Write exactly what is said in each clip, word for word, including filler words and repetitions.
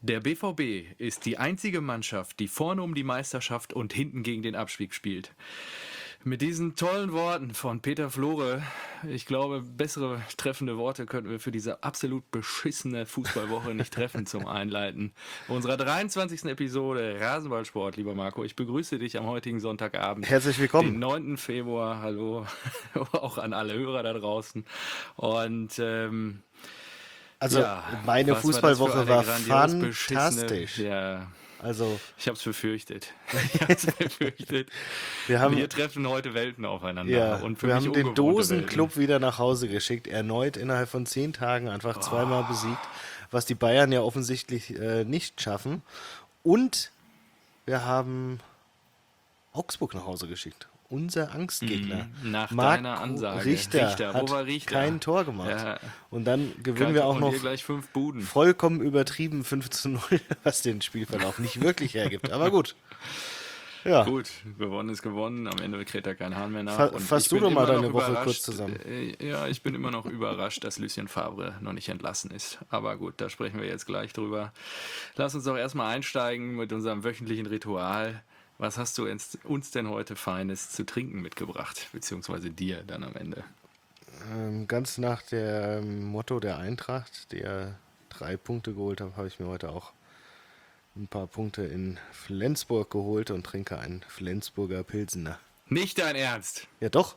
Der B V B ist die einzige Mannschaft, die vorne um die Meisterschaft und hinten gegen den Abstieg spielt. Mit diesen tollen Worten von Peter Flore, ich glaube, bessere treffende Worte könnten wir für diese absolut beschissene Fußballwoche nicht treffen zum Einleiten unserer dreiundzwanzigsten Episode Rasenballsport, lieber Marco. Ich begrüße dich am heutigen Sonntagabend, Herzlich willkommen. den neunten Februar. Hallo, auch an alle Hörer da draußen. Und ähm, Also ja, meine was war das für Fußballwoche eine war grandios beschissene- fantastisch. Ja, Also ich hab's befürchtet. Ich hab's befürchtet. wir haben, Wir treffen heute Welten aufeinander. ja, Und für wir mich haben den ungewohnte Dosenclub wieder nach Hause geschickt, erneut innerhalb von zehn Tagen einfach zweimal besiegt, was die Bayern ja offensichtlich äh, nicht schaffen. Und wir haben Augsburg nach Hause geschickt. Unser Angstgegner. Mhm, nach Marc deiner Ansage. Richter, Richter, hat wo war Richter? kein Tor gemacht. Ja. Und dann gewinnen Welten. wir auch Und noch hier gleich fünf Buden. vollkommen übertrieben fünf zu null, was den Spielverlauf nicht wirklich hergibt. Aber gut. Ja. Gut, gewonnen ist gewonnen. Am Ende kräht da kein Hahn mehr nach. Fa- Und fass ich du bin doch mal immer noch deine Woche überrascht, kurz zusammen. äh, Ja, ich bin immer noch überrascht, dass Lucien Favre noch nicht entlassen ist. Aber gut, da sprechen wir jetzt gleich drüber. Lass uns doch erstmal einsteigen mit unserem wöchentlichen Ritual. Was hast du uns denn heute Feines zu trinken mitgebracht? Beziehungsweise dir dann am Ende. Ähm, ganz nach dem Motto der Eintracht, der drei Punkte geholt hat, habe ich mir heute auch ein paar Punkte in Flensburg geholt und trinke einen Flensburger Pilsener. Nicht dein Ernst! Ja doch.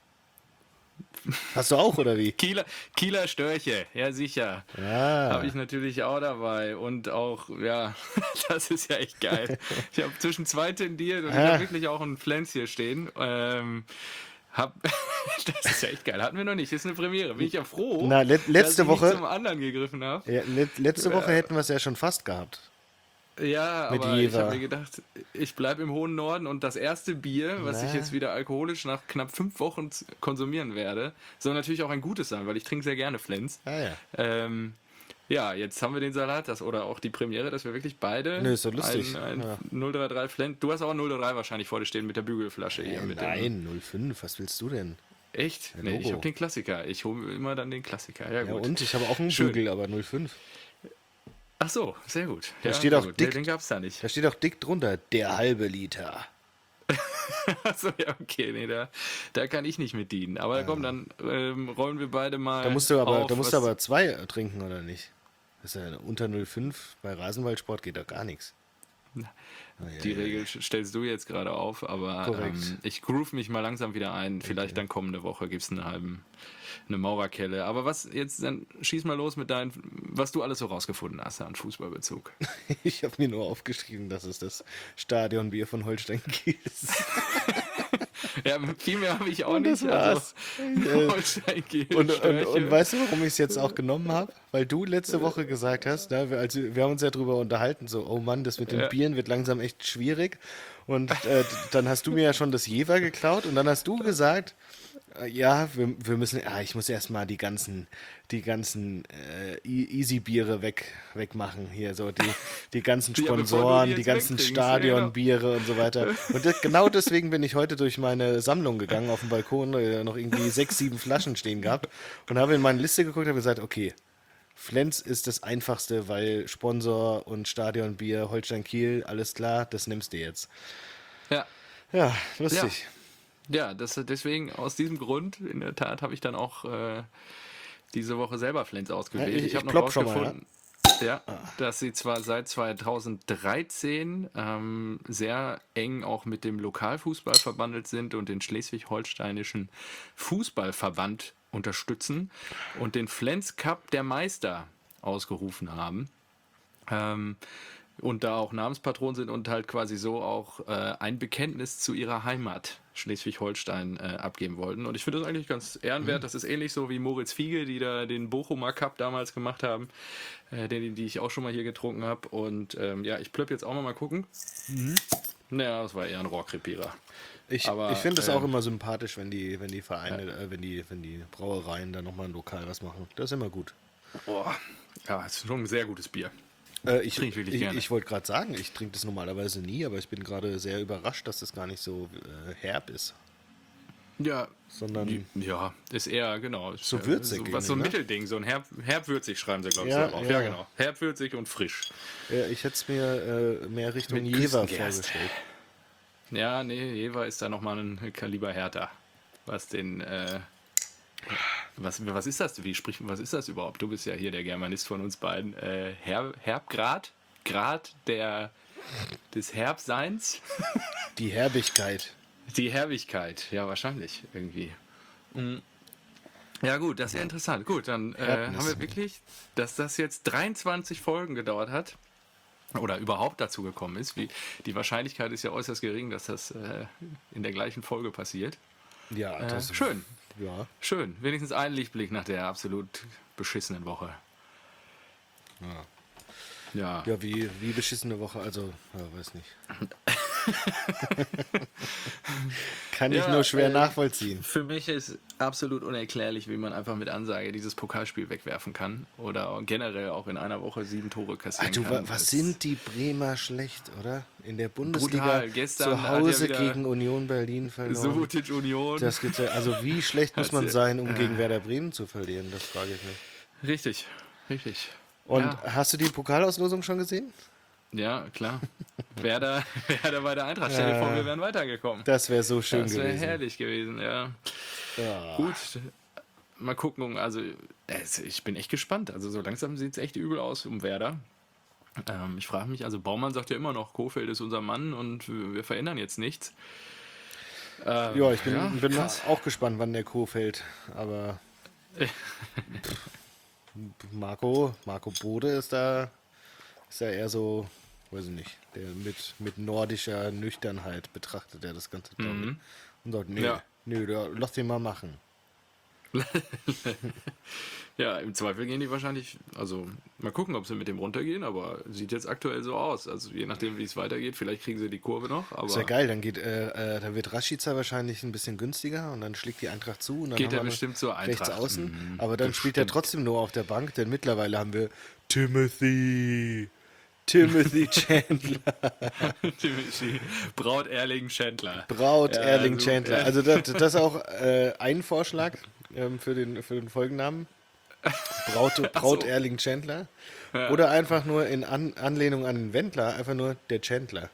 Hast du auch, oder wie? Kieler, Kieler Störche, ja sicher. Ja. Habe ich natürlich auch dabei. Und auch, ja, das ist ja echt geil. Ich habe zwischen zwei tendiert und ich Ah. habe wirklich auch ein Flens hier stehen. Ähm, hab, das ist ja echt geil. Hatten wir noch nicht. Das ist eine Premiere. Bin ich ja froh, Na, let- letzte dass ich Woche- nicht zum anderen gegriffen habe. Ja, let- letzte Woche hätten wir es ja schon fast gehabt. Ja, Mit aber ich Jever. habe mir gedacht, ich bleibe im hohen Norden und das erste Bier, was Na. ich jetzt wieder alkoholisch nach knapp fünf Wochen z- konsumieren werde, soll natürlich auch ein gutes sein, weil ich trinke sehr gerne Flens. Ah ja. Ähm, ja, jetzt haben wir den Salat, das oder auch die Premiere, dass wir wirklich beide Nö, ist doch lustig. ein, ein Ja. null drei drei Flens. Du hast auch ein null drei drei wahrscheinlich vor dir stehen mit der Bügelflasche hier. Äh, mit Dem, Nein, null fünf, was willst du denn? echt? Ja, Nee, ich Logo. habe den Klassiker. Ich hole immer dann den Klassiker. Ja, Ja, gut. und ich habe auch einen Schön. Bügel, aber null fünf. Ach so, sehr gut. Da ja, steht sehr auch gut. dick- Nee, den gab's da nicht. Da steht auch dick drunter, der halbe Liter. Achso, ja, okay, nee, da, da kann ich nicht mit dienen. Aber komm, dann ähm, rollen wir beide mal. Da musst du aber, auf, da musst du was- aber zwei äh, trinken, oder nicht? Das ist ja unter null fünf, bei Rasenballsport geht doch gar nichts. Die Regel sch- stellst du jetzt gerade auf, aber Korrekt. ähm, ich groove mich mal langsam wieder ein. Vielleicht dann kommende Woche gibt es einen halben, eine Maurerkelle. Aber was jetzt, dann schieß mal los mit deinen, was du alles so rausgefunden hast an Fußballbezug. Ich habe mir nur aufgeschrieben, dass es das Stadionbier von Holstein Kiel ist. Ja, viel mehr habe ich auch Und nicht. das war's. Also, Holstein Kiel, Und, und, Störche. und weißt du, warum ich es jetzt auch genommen habe? Weil du letzte Woche gesagt hast, ne, wir, also, wir haben uns ja drüber unterhalten, so, oh Mann, das mit den Ja. Bieren wird langsam echt schwierig. Und äh, dann hast du mir ja schon das Jever geklaut und dann hast du gesagt, äh, ja, wir, wir müssen, ah, ich muss erstmal die ganzen, die ganzen äh, E- Easy-Biere weg, wegmachen hier, so die, die ganzen Ja, bevor du die Sponsoren, die jetzt ganzen wegtrinkst, ja, Stadionbiere und so weiter. Und das, genau deswegen bin ich heute durch meine Sammlung gegangen auf dem Balkon, äh, noch irgendwie sechs, sieben Flaschen stehen gehabt und habe in meine Liste geguckt und habe gesagt, okay, Flens ist das Einfachste, weil Sponsor und Stadionbier, Holstein Kiel, alles klar, das nimmst du jetzt. Ja. Ja, lustig. Ja, das, deswegen, aus diesem Grund, in der Tat, habe ich dann auch äh, diese Woche selber Flens ausgewählt. Ja, ich- ich habe ich noch plopp schon mal, rausgefunden, ja, dass sie zwar seit zweitausenddreizehn ähm, sehr eng auch mit dem Lokalfußball verbandelt sind und den schleswig-holsteinischen Fußballverband unterstützen und den Flens Cup der Meister ausgerufen haben. Ähm, und da auch Namenspatron sind und halt quasi so auch äh, ein Bekenntnis zu ihrer Heimat Schleswig-Holstein äh, abgeben wollten. Und ich finde das eigentlich ganz ehrenwert. Das ist ähnlich so wie Moritz Fiege, die da den Bochumer Cup damals gemacht haben, äh, den, die ich auch schon mal hier getrunken habe. Und ähm, ja, ich plöpp jetzt auch mal mal gucken. Naja, das war eher ein Rohrkrepierer. Ich, Aber, ich finde es ähm, auch immer sympathisch, wenn die, wenn die Vereine, äh, wenn die, wenn die Brauereien da nochmal lokal was machen. Das ist immer gut. Boah, ja, es ist schon ein sehr gutes Bier. Äh, ich Trink ich wirklich ich, gerne. ich wollte gerade sagen, ich trinke das normalerweise nie, aber ich bin gerade sehr überrascht, dass das gar nicht so äh, herb ist. Ja, sondern ja, ist eher, genau. Ist so ja würzig so, was so ein irgendwie, ne? Mittelding, so ein herb, herbwürzig schreiben sie, glaube ich, Ja, so drauf. ja. Ja, genau. Herbwürzig und frisch. Ja, ich hätte es mir äh, mehr Richtung Mit Jever Küstengerste. vorgestellt. Ja, nee, Jever ist da nochmal ein Kaliber härter. Was den, äh, was, was ist das? Wie spricht, was ist das überhaupt? Du bist ja hier der Germanist von uns beiden. Äh, Herb, Herbgrad? Grad der, des Herbseins? Die Herbigkeit. Die Herbigkeit, ja, wahrscheinlich irgendwie. Mhm. Ja, gut, das ist ja interessant. Gut, dann äh, Herbnis. haben wir wirklich, dass das jetzt dreiundzwanzig Folgen gedauert hat oder überhaupt dazu gekommen ist. Wie, die Wahrscheinlichkeit ist ja äußerst gering, dass das äh, in der gleichen Folge passiert. Ja, Äh, das schön, Ja. schön. Wenigstens ein Lichtblick nach der absolut beschissenen Woche. Ja, Ja, ja wie, wie beschissene Woche, also, ja, weiß nicht. Kann ich Ja, nur schwer äh, nachvollziehen. für mich ist absolut unerklärlich, wie man einfach mit Ansage dieses Pokalspiel wegwerfen kann oder generell auch in einer Woche sieben Tore Ach kassieren du, wa- kann. was Das- sind die Bremer schlecht, oder? In der Bundesliga Brutal. Gestern zu hat ja Hause wieder gegen Union Berlin verloren. Subotic Union. Das gibt's ja, also wie schlecht muss man Also, sein, um äh, gegen Werder Bremen zu verlieren? Das frage ich mich. Richtig, richtig. Und ja, hast du die Pokalauslosung schon gesehen? ja, klar. Werder, Werder bei der Eintracht. Stell dir vor, wir wären weitergekommen. Das wäre so schön Das wäre gewesen. herrlich gewesen, ja. Ja. Gut, mal gucken. Also, es- ich bin echt gespannt. Also, so langsam sieht es echt übel aus um Werder. Ähm, ich frage mich, also Baumann sagt ja immer noch, Kofeld ist unser Mann und wir wir verändern jetzt nichts. Ähm, Ja, ich bin, ja, bin krass. auch gespannt, wann der Co fällt. Aber Marco, Marco Bode ist da, ist ja eher so, weiß ich nicht, der mit, mit nordischer Nüchternheit betrachtet er das Ganze, glaube ich. Und sagt, nee, Ja. nö, da, lass den mal machen. Ja, im Zweifel gehen die wahrscheinlich, also mal gucken, ob sie mit dem runtergehen, aber sieht jetzt aktuell so aus. Also je nachdem, wie es weitergeht, vielleicht kriegen sie die Kurve noch, aber Ist ja geil, dann geht, äh, äh, dann wird Rashica wahrscheinlich ein bisschen günstiger und dann schlägt die Eintracht zu und dann Geht haben er wir noch bestimmt zur rechts Eintracht. außen. Mhm, Aber dann spielt er bestimmt. trotzdem nur auf der Bank, denn mittlerweile haben wir Timothy, Timothy Chandler. Timothy, Braut Erling Chandler. Braut Ja, Erling also, Chandler. ja. Also das, das ist auch äh, ein Vorschlag ähm, für, den, für den Folgennamen. Braut, Braut so. Erling Chandler. Oder einfach nur in An Anlehnung an den Wendler, einfach nur der Chandler.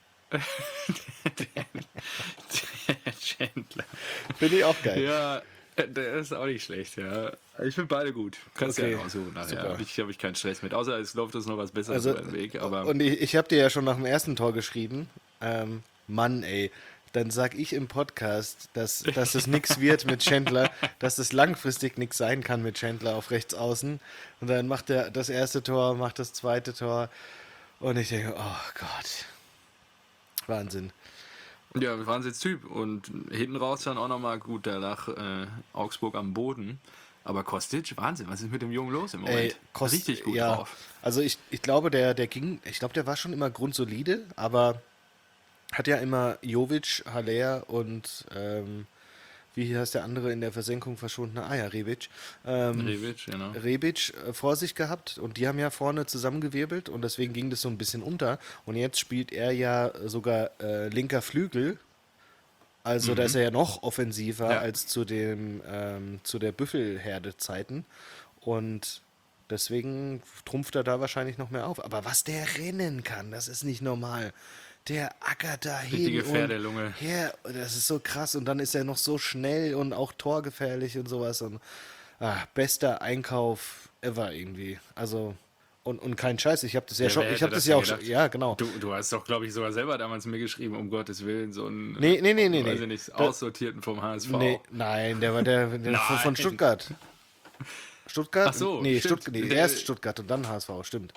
Chandler. Finde ich auch geil. Ja, der ist auch nicht schlecht, ja. Ich finde beide gut. Kannst Okay, ja aussuchen nachher. super. Hab Ich habe ich keinen Stress mit. Außer es läuft uns noch was Besseres Also, über den Weg. Aber und ich, ich habe dir ja schon nach dem ersten Tor geschrieben, ähm, Mann, ey, dann sag ich im Podcast, dass, dass es nichts wird mit Chandler, dass es langfristig nichts sein kann mit Chandler auf rechts außen. Und dann macht er das erste Tor, macht das zweite Tor. Und ich denke, oh Gott. Wahnsinn. ja, Wahnsinnstyp. Und hinten raus dann auch nochmal gut, da lag äh, Augsburg am Boden. Aber Kostic, Wahnsinn, was ist mit dem Jungen los im Moment? Ey, Kost- Richtig gut ja, drauf. Also ich, ich glaube, der, der ging, ich glaube, der war schon immer grundsolide, aber hat ja immer Jovic, Haller und ähm, wie heißt der andere in der Versenkung verschwundene? Ah ja, Rebic. Ähm, Rebic, genau. Rebic äh, vor sich gehabt und die haben ja vorne zusammengewirbelt und deswegen ging das so ein bisschen unter. Und jetzt spielt er ja sogar äh, linker Flügel. Also da ist er ja noch offensiver Ja. als zu dem ähm, zu der Büffelherde-Zeiten. Und deswegen trumpft er da wahrscheinlich noch mehr auf. Aber was der rennen kann, das ist nicht normal. Der ackert da hin Richtige und Pferdelunge. her. Das ist so krass. Und dann ist er noch so schnell und auch torgefährlich und sowas. Und ah, bester Einkauf ever irgendwie. Also und, und kein Scheiß. Ich habe das ja Ja, schon. wer Ich hätte habe das das ja denn auch schon. gedacht? Ja, genau. Du, du hast doch, glaube ich, sogar selber damals mir geschrieben, um Gottes Willen, so einen Nee, nee, nee, nee, weiß nee. ich nicht, Da- Aussortierten vom H S V. Nee, nein, der war der, der von- von Nein. Stuttgart. Stuttgart? Ach so, nee, stimmt. Stutt nee, Der- erst Stuttgart und dann H S V, stimmt.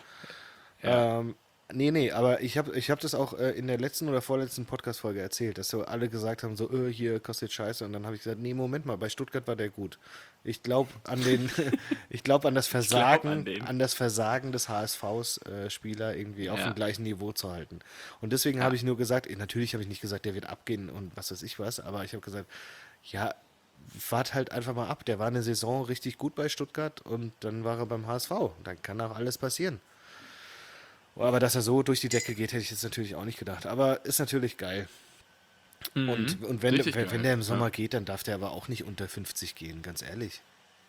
Ja. Ähm, nee, nee, aber ich habe ich hab das auch äh, in der letzten oder vorletzten Podcast-Folge erzählt, dass so alle gesagt haben, so, äh, hier kostet Scheiße. Und dann habe ich gesagt, nee, Moment mal, bei Stuttgart war der gut. Ich glaube an den, ich glaube an das Versagen, an den. an das Versagen des H S Vs äh, Spieler irgendwie auf Ja. dem gleichen Niveau zu halten. Und deswegen habe ich nur gesagt, eh, natürlich habe ich nicht gesagt, der wird abgehen und was weiß ich was, aber ich habe gesagt, ja, wart halt einfach mal ab. Der war eine Saison richtig gut bei Stuttgart und dann war er beim H S V. Dann kann auch alles passieren. Aber dass er so durch die Decke geht, hätte ich jetzt natürlich auch nicht gedacht. Aber ist natürlich geil. Mhm. Und, und wenn, Richtig wenn, geil. wenn der im Sommer Ja. geht, dann darf der aber auch nicht unter fünfzig gehen, ganz ehrlich.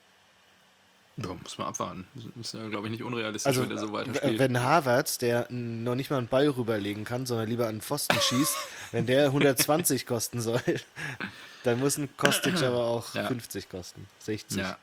Ja, muss man abwarten. Ist ja, glaube ich, nicht unrealistisch, Also, wenn der so weiter w- spielt. wenn Havertz, der noch nicht mal einen Ball rüberlegen kann, sondern lieber an den Pfosten schießt, wenn der hundertzwanzig kosten soll, dann muss ein Kostic aber auch Ja. fünfzig kosten, sechzig. Ja.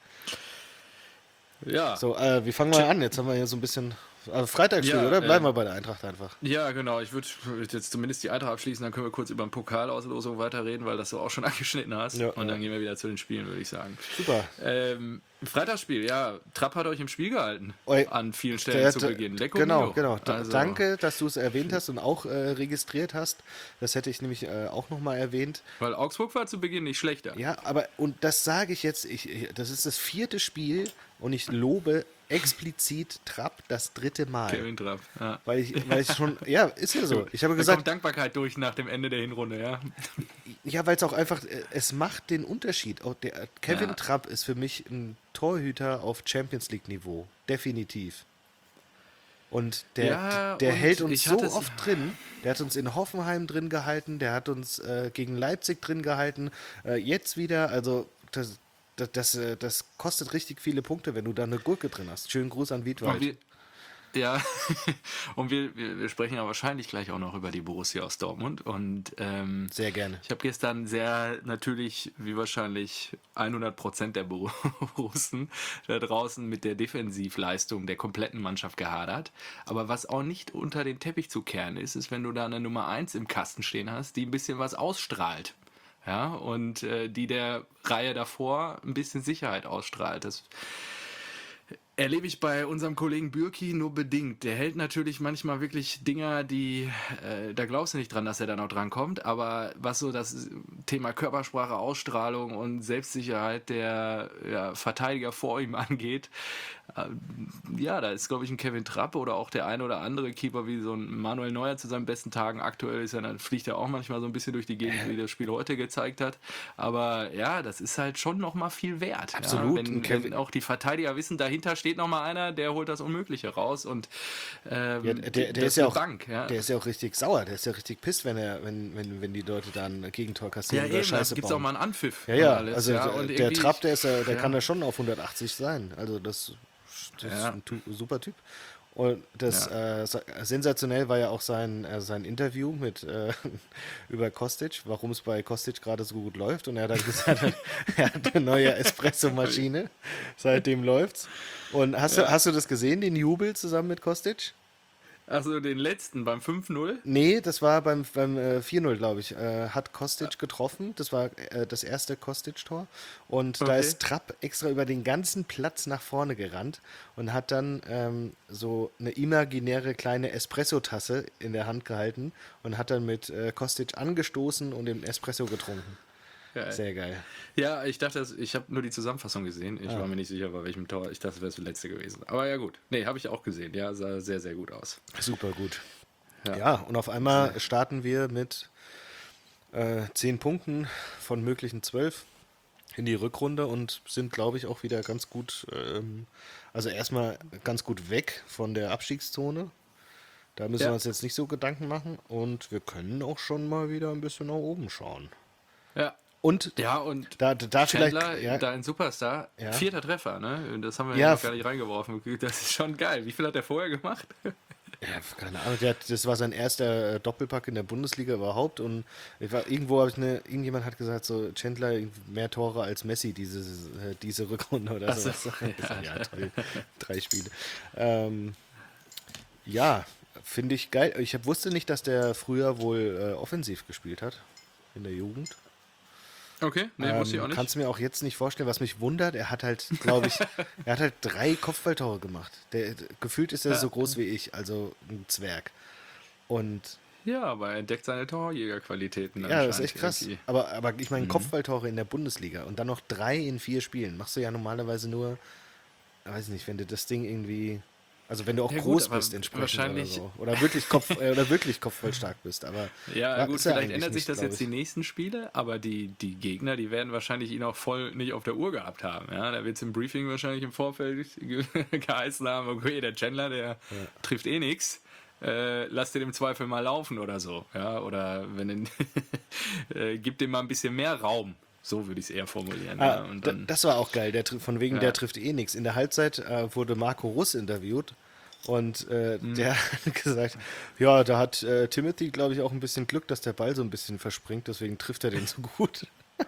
Ja. So, äh, wie fangen wir an? Jetzt haben wir hier so ein bisschen. Also Freitagsspiel, Ja, oder? Bleiben äh, wir bei der Eintracht einfach. Ja, genau. Ich würde jetzt zumindest die Eintracht abschließen, dann können wir kurz über den Pokalauslosung weiterreden, weil das du auch schon angeschnitten hast. Ja, und dann ja. gehen wir wieder zu den Spielen, würde ich sagen. Super. Ähm, Freitagsspiel, ja. Trapp hat euch im Spiel gehalten. Oi. An vielen Stellen Der- zu der- Beginn. Lecco genau, mio. genau. Da- Also, Danke, dass du es erwähnt hast und auch äh, registriert hast. Das hätte ich nämlich äh, auch nochmal erwähnt. Weil Augsburg war zu Beginn nicht schlechter. Ja, aber, und das sage ich jetzt, ich, ich- das ist das vierte Spiel und ich lobe explizit Trapp das dritte Mal. Kevin Trapp. Ja. Weil ich, weil ich schon, ja, ist ja so. Ich habe Da gesagt, kommt Dankbarkeit durch nach dem Ende der Hinrunde, ja. ja, weil es auch einfach, äh, es macht den Unterschied. Auch der, Kevin Ja. Trapp ist für mich ein Torhüter auf Champions League Niveau. Definitiv. Und der, Ja, der und hält uns ich so hatte es- oft drin. Der hat uns in Hoffenheim drin gehalten, der hat uns äh, gegen Leipzig drin gehalten. Äh, jetzt wieder, also das, das, das, äh, das kostet richtig viele Punkte, wenn du da eine Gurke drin hast. Schönen Gruß an Und Wiedwald. wir, ja, und wir, wir, wir sprechen ja wahrscheinlich gleich auch noch über die Borussia aus Dortmund. Und ähm, Sehr gerne. ich habe gestern sehr natürlich, wie wahrscheinlich hundert Prozent der Borussen da draußen mit der Defensivleistung der kompletten Mannschaft gehadert. Aber was auch nicht unter den Teppich zu kehren ist, ist, wenn du da eine Nummer eins im Kasten stehen hast, die ein bisschen was ausstrahlt. Ja, und äh, die der Reihe davor ein bisschen Sicherheit ausstrahlt. Das erlebe ich bei unserem Kollegen Bürki nur bedingt. Der hält natürlich manchmal wirklich Dinger, die, äh, da glaubst du nicht dran, dass er da noch dran kommt, aber was so das Thema Körpersprache, Ausstrahlung und Selbstsicherheit der ja, Verteidiger vor ihm angeht, äh, ja, da ist, glaube ich, ein Kevin Trapp oder auch der eine oder andere Keeper wie so ein Manuel Neuer zu seinen besten Tagen. Aktuell ist er, dann fliegt er auch manchmal so ein bisschen durch die Gegend, wie das Spiel heute gezeigt hat. Aber ja, das ist halt schon nochmal viel wert. Absolut. Ja, wenn, Und Kevin- wenn auch die Verteidiger wissen, dahinter steht noch mal einer, der holt das Unmögliche raus und ähm, Ja, der, der, das ist ja eine auch, Bank, ja. der ist ja auch richtig sauer, der ist ja richtig pisst, wenn er, wenn, wenn, wenn die Leute da ein Gegentor ja, kassieren oder eben, da Scheiße gibt es auch bauen. mal einen Anpfiff. Ja, und ja, alles, also ja, der, und der irgendwie- Trapp, der, ist, ja- der ja. kann da schon auf hundertachtzig sein. Also das, das Ja. ist ein tu- super Typ. Und das äh, sa- sensationell war ja auch sein, äh, sein Interview mit äh, über Kostic, warum es bei Kostic gerade so gut läuft. Und er hat dann gesagt, er hat eine neue Espresso-Maschine. Seitdem läuft's. Und hast, du, hast du das gesehen, den Jubel zusammen mit Kostic? Also den letzten beim fünf null. Nee, das war beim, beim äh, vier null, glaube ich. Äh, hat Kostic getroffen. Das war äh, das erste Kostic-Tor. Und da Okay. ist Trapp extra über den ganzen Platz nach vorne gerannt und hat dann ähm, so eine imaginäre kleine Espresso-Tasse in der Hand gehalten und hat dann mit äh, Kostic angestoßen und den Espresso getrunken. Geil. Sehr geil. Ja, ich dachte, das- ich habe nur die Zusammenfassung gesehen. Ich Ah. war mir nicht sicher, bei welchem Tor. Ich dachte, das wäre das letzte gewesen. Aber ja, gut. Nee, habe ich auch gesehen. Ja, sah sehr, sehr gut aus. Super gut. Ja. Ja, und auf einmal starten wir mit äh, zehn Punkten von möglichen zwölf in die Rückrunde und sind, glaube ich, auch wieder ganz gut, ähm, also erstmal ganz gut weg von der Abstiegszone. Da müssen Ja. wir uns jetzt nicht so Gedanken machen und wir können auch schon mal wieder ein bisschen nach oben schauen. Ja. Und Ja, und da, da vielleicht, Chandler, ja, dein Superstar, Ja. vierter Treffer, ne? Das haben wir Ja, ja noch gar nicht reingeworfen. Das ist schon geil. Wie viel hat er vorher gemacht? ja, keine Ahnung, der hat, das war sein erster äh, Doppelpack in der Bundesliga überhaupt und ich war, irgendwo habe ich eine, irgendjemand hat gesagt, so Chandler mehr Tore als Messi diese, äh, diese Rückrunde oder Ach so, so. ja. Ja, toll. Drei Spiele. Ähm, ja, finde ich geil. Ich hab, wusste nicht, dass der früher wohl äh, offensiv gespielt hat in der Jugend. Okay, nee, Ähm, wusste ich auch nicht. Kannst du mir auch jetzt nicht vorstellen, was mich wundert, er hat halt, glaube ich, er hat halt drei Kopfballtore gemacht. Der, gefühlt ist er Ja. so groß wie ich, also ein Zwerg. Und Ja, aber er entdeckt seine Torjägerqualitäten. ja, das ist echt anscheinend krass. irgendwie. Aber, aber ich Mhm. meine, Kopfballtore in der Bundesliga und dann noch drei in vier Spielen. Machst du ja normalerweise nur, weiß ich nicht, wenn du das Ding irgendwie, also wenn du auch Ja, gut, groß aber bist entsprechend wahrscheinlich- oder so. Oder wirklich, Kopf, äh, oder wirklich kopfballstark bist. Aber Ja, ja, gut, ist er vielleicht eigentlich ändert sich nicht, das glaub jetzt ich. die nächsten Spiele, aber die, die Gegner, die werden wahrscheinlich ihn auch voll nicht auf der Uhr gehabt haben. Ja? Da wird es im Briefing wahrscheinlich im Vorfeld ge geheißen haben, okay, der Chandler, der trifft eh nichts. äh, lass den im Zweifel mal laufen oder so. Ja, oder wenn den, äh, gib dem mal ein bisschen mehr Raum. So würde ich es eher formulieren. Ah, Ja, und da, dann, das war auch geil, der, tri- von wegen, ja. der trifft eh nichts. In der Halbzeit äh, wurde Marco Russ interviewt und äh, Mhm. der hat gesagt, ja, da hat äh, Timothy, glaube ich, auch ein bisschen Glück, dass der Ball so ein bisschen verspringt, deswegen trifft er den so gut.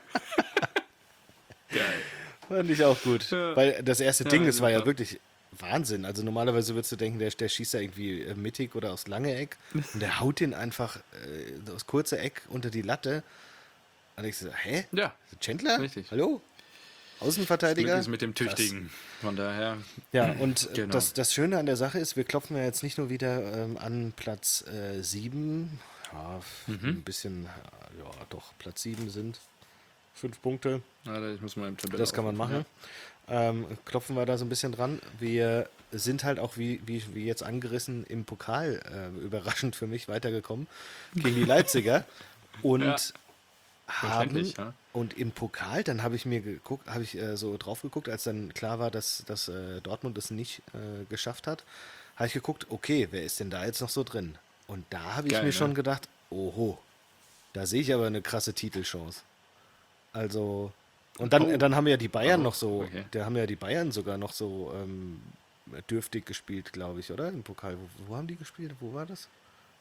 Geil. Fand ich auch gut. Ja. Weil das erste Ja, Ding, das war ja super. wirklich Wahnsinn. Also normalerweise würdest du denken, der, der schießt da irgendwie äh, mittig oder aufs lange Eck und der haut den einfach äh, aus kurzer Eck unter die Latte. Und ich so, hä? Ja, Chandler? richtig. Hallo? Das Glück Außenverteidiger? ist mit dem Krass. Tüchtigen. Von daher, Ja, und genau. das, das Schöne an der Sache ist, wir klopfen ja jetzt nicht nur wieder ähm, an Platz äh, sieben, ja, ein bisschen, äh, ja, doch, Platz sieben sind fünf Punkte, Warte, ich muss mal im Tabelle das kann man aufrufen, machen. Ähm, klopfen wir da so ein bisschen dran. Wir sind halt auch, wie, wie, wie jetzt angerissen, im Pokal äh, überraschend für mich weitergekommen gegen die Leipziger und Ja. haben Verständlich, ja. und im Pokal, dann habe ich mir geguckt, habe ich äh, so drauf geguckt, als dann klar war, dass, dass äh, Dortmund es nicht äh, geschafft hat, habe ich geguckt, okay, wer ist denn da jetzt noch so drin? Und da habe ich Geil, mir ne? schon gedacht, oho, da sehe ich aber eine krasse Titelchance. Also, und dann, Oh. dann haben ja die Bayern Oh, noch so, okay. da haben ja die Bayern sogar noch so ähm, dürftig gespielt, glaube ich, oder? Im Pokal. Wo, wo haben die gespielt? Wo war das?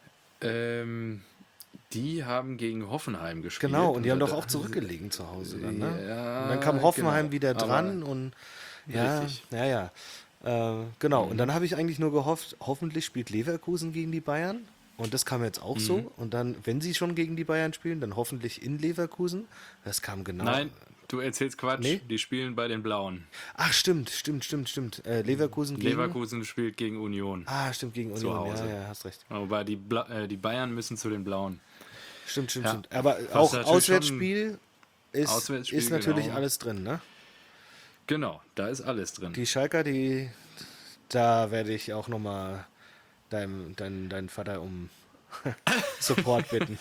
Ähm, die haben gegen Hoffenheim gespielt. Genau, und die haben da- doch auch zurückgelegen zu Hause dann, ne? Ja, Und dann kam Hoffenheim genau, wieder aber dran und ja, richtig. ja, ja. Äh, genau, und Mhm. dann habe ich eigentlich nur gehofft, hoffentlich spielt Leverkusen gegen die Bayern. Und das kam jetzt auch Mhm. so. Und dann, wenn sie schon gegen die Bayern spielen, dann hoffentlich in Leverkusen. Das kam genau. Nein, du erzählst Quatsch. Nee? Die spielen bei den Blauen. Ach, stimmt, stimmt, stimmt, stimmt. Äh, Leverkusen gegen. Leverkusen spielt gegen Union. Ah, stimmt, gegen Zu Union. Hause. Ja, ja, hast recht. Aber die, Bla äh, die Bayern müssen zu den Blauen. Stimmt, stimmt, Ja. stimmt. Aber Was auch natürlich Auswärtsspiel ist, Auswärtsspiel, ist natürlich genau. alles drin, ne? Genau, da ist alles drin. Die Schalker, die, da werde ich auch nochmal deinem, deinen, deinen Vater um Support bitten.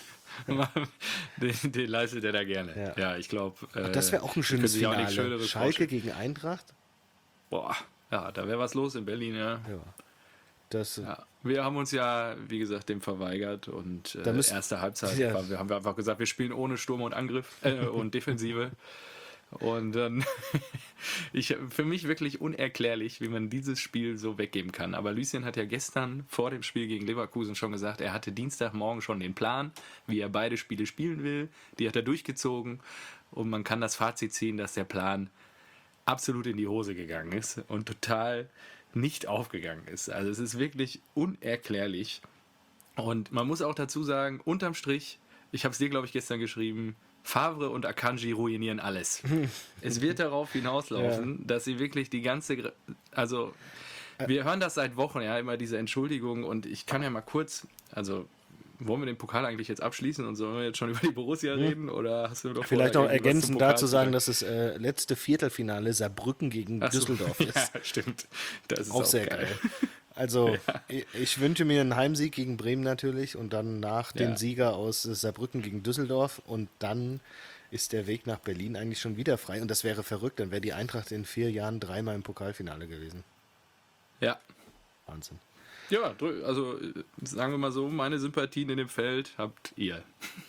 den, den leistet er da gerne. Ja. Ja, ich glaube. Äh, Das wäre auch ein die schönes können sich auch nichts Finale. Schöneres Schalke vorstellen. gegen Eintracht. Boah, ja, da wäre was los in Berlin, ja. Ja. Das, Ja, wir haben uns ja, wie gesagt, dem verweigert und äh, Da müsst- erste Halbzeit Ja. war, wir haben wir einfach gesagt, wir spielen ohne Sturm und Angriff äh, und Defensive. Und dann, ich, für mich wirklich unerklärlich, wie man dieses Spiel so weggeben kann. Aber Lucien hat ja gestern vor dem Spiel gegen Leverkusen schon gesagt, er hatte Dienstagmorgen schon den Plan, wie er beide Spiele spielen will. Die hat er durchgezogen und man kann das Fazit ziehen, dass der Plan absolut in die Hose gegangen ist und total nicht aufgegangen ist. Also es ist wirklich unerklärlich. Und man muss auch dazu sagen, unterm Strich, ich habe es dir, glaube ich, gestern geschrieben, Favre und Akanji ruinieren alles. Es wird darauf hinauslaufen, dass sie wirklich die ganze, Gre- also wir hören das seit Wochen, ja, immer diese Entschuldigung und ich kann ja mal kurz, also wollen wir den Pokal eigentlich jetzt abschließen und sollen wir jetzt schon über die Borussia reden oder hast du noch vielleicht vor, noch irgendwas zum ergänzend Pokal dazu zu sagen, dass das äh, letzte Viertelfinale Saarbrücken gegen Ach so, Düsseldorf ist. Ja, stimmt. Das ist Auch sehr geil. Also, ich, ich wünsche mir einen Heimsieg gegen Bremen natürlich und dann nach Ja. den Sieger aus äh, Saarbrücken gegen Düsseldorf und dann ist der Weg nach Berlin eigentlich schon wieder frei und das wäre verrückt, dann wäre die Eintracht in vier Jahren dreimal im Pokalfinale gewesen. Ja. Wahnsinn. Ja, drü- also äh, sagen wir mal so, meine Sympathien in dem Feld habt ihr.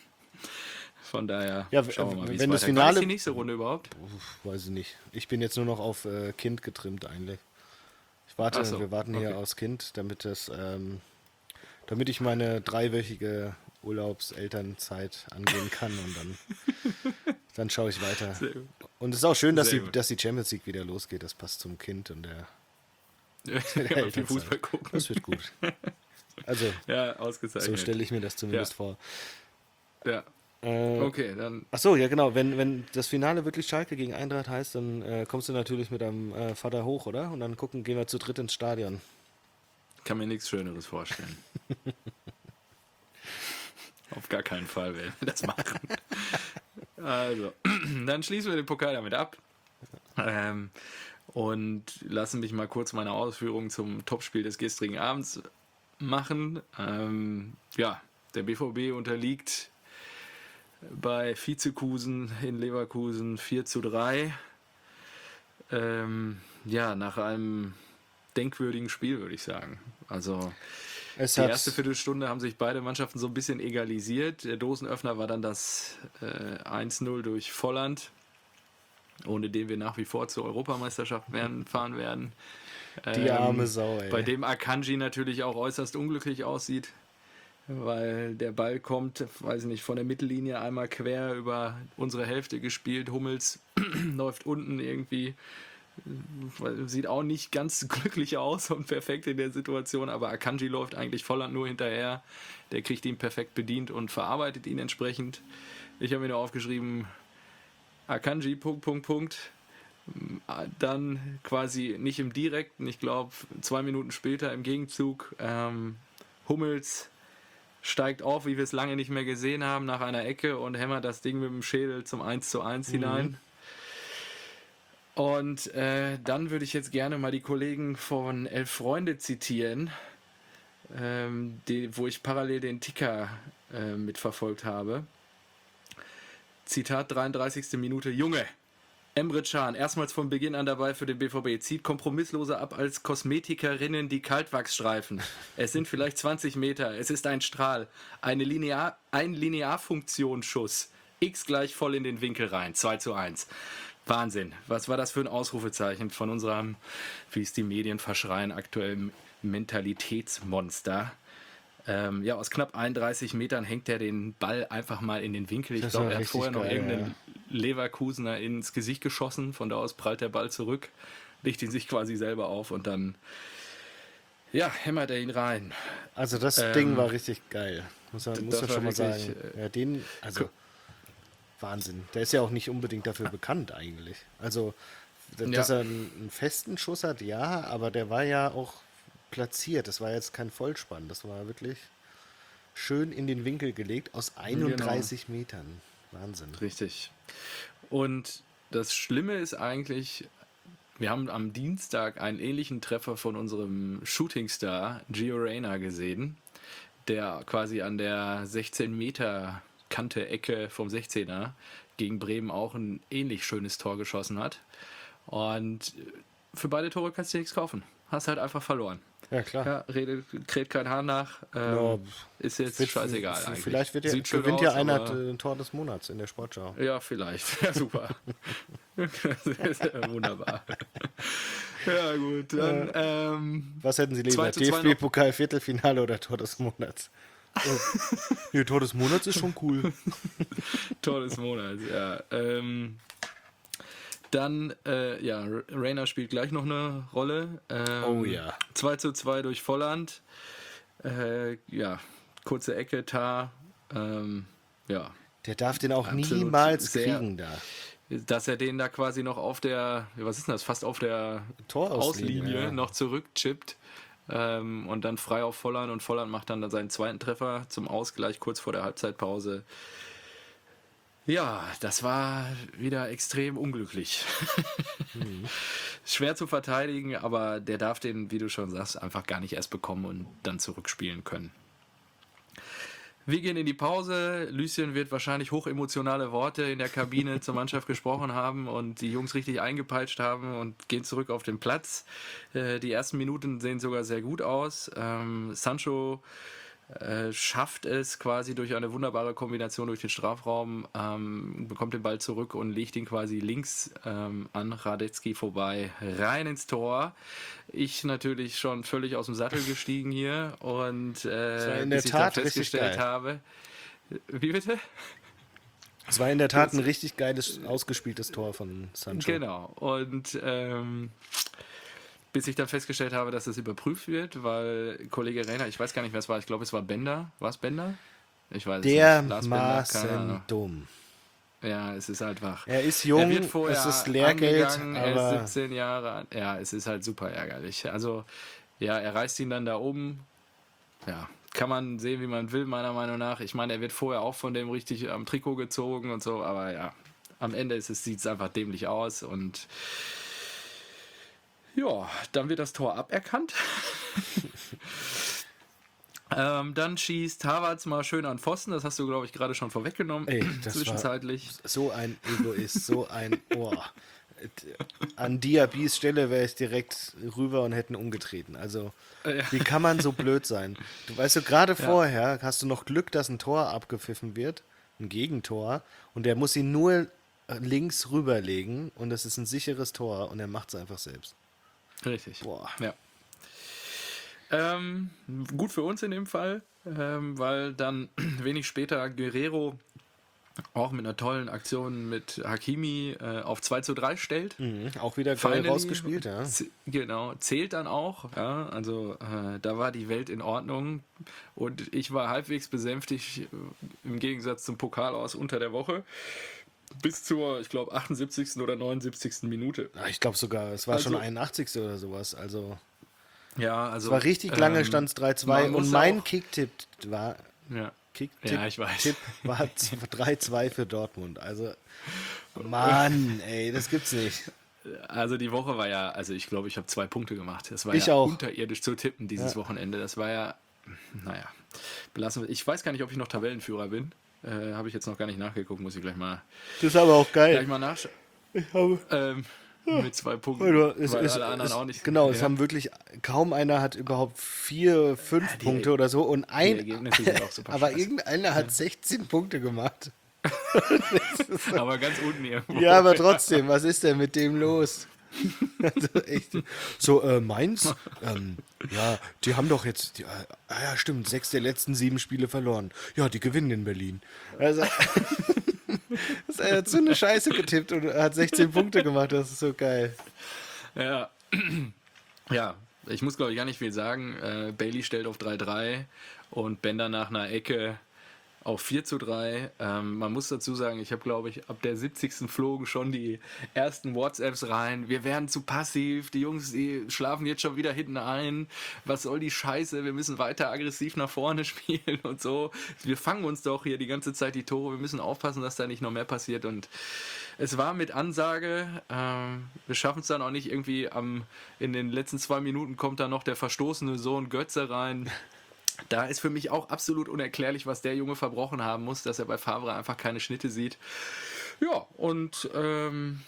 Von daher Ja, w- schauen wir mal, wie es wenn das weitergeht. Wann Finale- ist die nächste Runde überhaupt? Uff, weiß ich nicht. Ich bin jetzt nur noch auf äh, Kind getrimmt eigentlich. Ich warte, Ach so, wir warten hier okay. aufs Kind, damit das, ähm, damit ich meine dreiwöchige Urlaubselternzeit angehen kann und dann, dann schaue ich weiter. Sehr gut. Und es ist auch schön, dass Sehr die, gut. dass die Champions League wieder losgeht. Das passt zum Kind und der, Ja, der viel Elternzeit. Fußball gucken. Das wird gut. Also, Ja, so ausgezeichnet. stelle ich mir das zumindest Ja. vor. Ja, Äh, okay, dann Ach so, ja genau. Wenn, wenn das Finale wirklich Schalke gegen Eintracht heißt, dann äh, kommst du natürlich mit deinem äh, Vater hoch, oder? Und dann gucken, gehen wir zu dritt ins Stadion. kann mir nichts Schöneres vorstellen. Auf gar keinen Fall werden wir das machen. Also, dann schließen wir den Pokal damit ab. Ähm, und lassen mich mal kurz meine Ausführungen zum Topspiel des gestrigen Abends machen. Ähm, ja, der B V B unterliegt bei Vizekusen in Leverkusen vier zu drei. Ähm, ja, nach einem denkwürdigen Spiel, würde ich sagen. Also Es Die hat- erste Viertelstunde haben sich beide Mannschaften so ein bisschen egalisiert. Der Dosenöffner war dann das äh, eins null durch Volland, ohne den wir nach wie vor zur Europameisterschaft werden, fahren werden. Die Ähm, arme Sau, ey. Bei dem Akanji natürlich auch äußerst unglücklich aussieht, weil der Ball kommt, weiß ich nicht, von der Mittellinie einmal quer über unsere Hälfte gespielt. Hummels läuft unten irgendwie, sieht auch nicht ganz glücklich aus und perfekt in der Situation, aber Akanji läuft eigentlich Volland nur hinterher. Der kriegt ihn perfekt bedient und verarbeitet ihn entsprechend. Ich habe mir nur aufgeschrieben, Akanji, Punkt, Punkt, Punkt. Dann quasi nicht im Direkten, ich glaube zwei Minuten später im Gegenzug, ähm, Hummels steigt auf, wie wir es lange nicht mehr gesehen haben, nach einer Ecke und hämmert das Ding mit dem Schädel zum eins zu eins Mhm. hinein. Und äh, dann würde ich jetzt gerne mal die Kollegen von Elf Freunde zitieren, ähm, die, wo ich parallel den Ticker äh, mitverfolgt habe. Zitat, dreiunddreißigste Minute, Junge, Emre Can, erstmals von Beginn an dabei für den B V B, zieht kompromissloser ab als Kosmetikerinnen die Kaltwachsstreifen. Es sind vielleicht zwanzig Meter, es ist ein Strahl, eine Linear, ein Linearfunktionsschuss. X gleich voll in den Winkel rein, zwei zu eins. Wahnsinn, was war das für ein Ausrufezeichen von unserem, wie es die Medien verschreien, aktuellen Mentalitätsmonster. Ähm, ja, aus knapp einunddreißig Metern hängt er den Ball einfach mal in den Winkel. Ich Das glaube, war er hat richtig vorher noch geil, irgendeinen Leverkusener ins Gesicht geschossen. Von da aus prallt der Ball zurück, legt ihn sich quasi selber auf und dann, ja, hämmert er ihn rein. Also das Ähm, Ding war richtig geil. Muss man, muss das man war schon mal wirklich, sagen. äh, Ja, den, also Wahnsinn. Der ist ja auch nicht unbedingt dafür bekannt eigentlich. Also, d- dass Ja. er einen, einen festen Schuss hat, ja, aber der war ja auch platziert. Das war jetzt kein Vollspann. Das war wirklich schön in den Winkel gelegt aus einunddreißig Metern. Wahnsinn. Richtig. Und das Schlimme ist eigentlich, wir haben am Dienstag einen ähnlichen Treffer von unserem Shootingstar Gio Reyna gesehen, der quasi an der sechzehn Meter Kante Ecke vom sechzehner gegen Bremen auch ein ähnlich schönes Tor geschossen hat. Und für beide Tore kannst du nichts kaufen. Hast halt einfach verloren. Ja, klar. Ja, redet, kräht kein Hahn nach. Ähm, Ja, ist jetzt Wird- scheißegal f- eigentlich. Vielleicht wird ja, Sieht schön gewinnt ja aus, einer aber- ein Tor des Monats in der Sportschau. Ja, vielleicht. Ja, super. Das ist ja wunderbar. Ja, gut. Dann, ähm, Was hätten Sie lieber? zwei zu zwei DFB-Pokal Viertelfinale oder Tor des Monats? Oh. Nee, Tor des Monats ist schon cool. Tor des Monats, ja. Ähm, dann, äh, ja, Rainer spielt gleich noch eine Rolle. Ähm, Oh ja. zwei zu zwei durch Volland. Äh, ja, kurze Ecke, Tar. Ähm, ja, Der darf den auch Absolut niemals sehr- kriegen da. dass er den da quasi noch auf der, was ist denn das, fast auf der Torauslinie, Auslinie ja. noch zurückchippt ähm, und dann frei auf Volland und Volland macht dann seinen zweiten Treffer zum Ausgleich kurz vor der Halbzeitpause. Ja, das war wieder extrem unglücklich. Schwer zu verteidigen, aber der darf den, wie du schon sagst, einfach gar nicht erst bekommen und dann zurückspielen können. Wir gehen in die Pause. Lucien wird wahrscheinlich hochemotionale Worte in der Kabine zur Mannschaft gesprochen haben und die Jungs richtig eingepeitscht haben und gehen zurück auf den Platz. Äh, die ersten Minuten sehen sogar sehr gut aus. Ähm, Sancho äh, schafft es quasi durch eine wunderbare Kombination durch den Strafraum, ähm, bekommt den Ball zurück und legt ihn quasi links ähm, an Radetzky vorbei, rein ins Tor. Ich natürlich schon völlig aus dem Sattel gestiegen hier und war äh, in der bis ich Tat dann richtig festgestellt geil. habe. Wie bitte? Es war in der Tat ein richtig geiles, ausgespieltes Tor von Sancho. Genau. Und ähm, bis ich dann festgestellt habe, dass es überprüft wird, weil Kollege Rainer, ich weiß gar nicht, wer es war, ich glaube, es war Bender. War es Bender? Ich weiß Der es nicht. Lars Bender, keine Ahnung. Maaßen dumm. Ja, es ist halt wach. Er ist jung, er wird vorher es ist Lehrgeld, angegangen, er aber ist siebzehn Jahre alt. Ja, es ist halt super ärgerlich. Also, ja, er reißt ihn dann da oben. Ja, kann man sehen, wie man will, meiner Meinung nach. Ich meine, er wird vorher auch von dem richtig am Trikot gezogen und so, aber ja, am Ende ist es, sieht es einfach dämlich aus und ja, dann wird das Tor aberkannt. ähm, dann schießt Havertz mal schön an Pfosten, das hast du, glaube ich, gerade schon vorweggenommen. Ey, das war- Zwischenzeitlich. so ein Egoist, so ein Ohr. an Diabys Stelle wäre ich direkt rüber und hätten umgetreten. Also, wie kann man so blöd sein? Du weißt du, gerade Ja. vorher hast du noch Glück, dass ein Tor abgepfiffen wird, ein Gegentor, und der muss ihn nur links rüberlegen und das ist ein sicheres Tor und er macht es einfach selbst. Richtig. Boah. Ja. Ähm, gut für uns in dem Fall, ähm, weil dann wenig später Guerrero auch mit einer tollen Aktion mit Hakimi äh, auf zwei zu drei stellt. Mhm. Auch wieder geil Finally, rausgespielt, ja. z- Genau, zählt dann auch. Ja, also äh, da war die Welt in Ordnung und ich war halbwegs besänftigt äh, im Gegensatz zum Pokal aus unter der Woche bis zur, ich glaube, achtundsiebzigsten oder neunundsiebzigsten Minute. Ah, ich glaube sogar, es war Also- schon einundachtzigste oder sowas. Also, Ja, also es war richtig lange, ähm, stand es drei zwei man muss und mein auch- Kicktipp war, Ja. Kicktipp Ja, ich weiß. Tipp war drei zwei für Dortmund. Also, Mann, ey, das gibt's nicht. Also die Woche war ja, also ich glaube, ich habe zwei Punkte gemacht. Das war Ich ja auch. unterirdisch zu tippen dieses Wochenende. Das war ja, naja, belassen wir. Ich weiß gar nicht, ob ich noch Tabellenführer bin. Äh, habe ich jetzt noch gar nicht nachgeguckt, muss ich gleich mal, Das ist aber auch gleich geil. mal nachschauen. Ich habe, Ähm, mit zwei Punkten, Oder es, weil es, alle anderen es, auch nicht. genau, es Ja, haben wirklich, kaum einer hat überhaupt vier, fünf die- Punkte oder so und die ein, Ergebnisse sind auch super aber scheiße. irgendeiner hat sechzehn Punkte gemacht. Aber ganz unten irgendwo. Ja, aber trotzdem, was ist denn mit dem los? Also echt. So, äh, Mainz, ähm, ja, die haben doch jetzt, die, ah ja, stimmt, sechs der letzten sieben Spiele verloren. Ja, die gewinnen in Berlin. Also, er hat so eine Scheiße getippt und hat sechzehn Punkte gemacht, das ist so geil. Ja, ja, ich muss glaube ich gar nicht viel sagen. Äh, Bailey stellt auf drei drei und Bender nach einer Ecke auf vier zu drei. Ähm, man muss dazu sagen, ich habe glaube ich ab der siebzigsten flogen schon die ersten WhatsApps rein. Wir werden zu passiv, die Jungs die schlafen jetzt schon wieder hinten ein. Was soll die Scheiße? Wir müssen weiter aggressiv nach vorne spielen und so. Wir fangen uns doch hier die ganze Zeit die Tore. Wir müssen aufpassen, dass da nicht noch mehr passiert und es war mit Ansage, ähm, wir schaffen es dann auch nicht irgendwie am, in den letzten zwei Minuten kommt dann noch der verstoßene Sohn Götze rein. Da ist für mich auch absolut unerklärlich, was der Junge verbrochen haben muss, dass er bei Favre einfach keine Schnitte sieht. Ja, und ähm,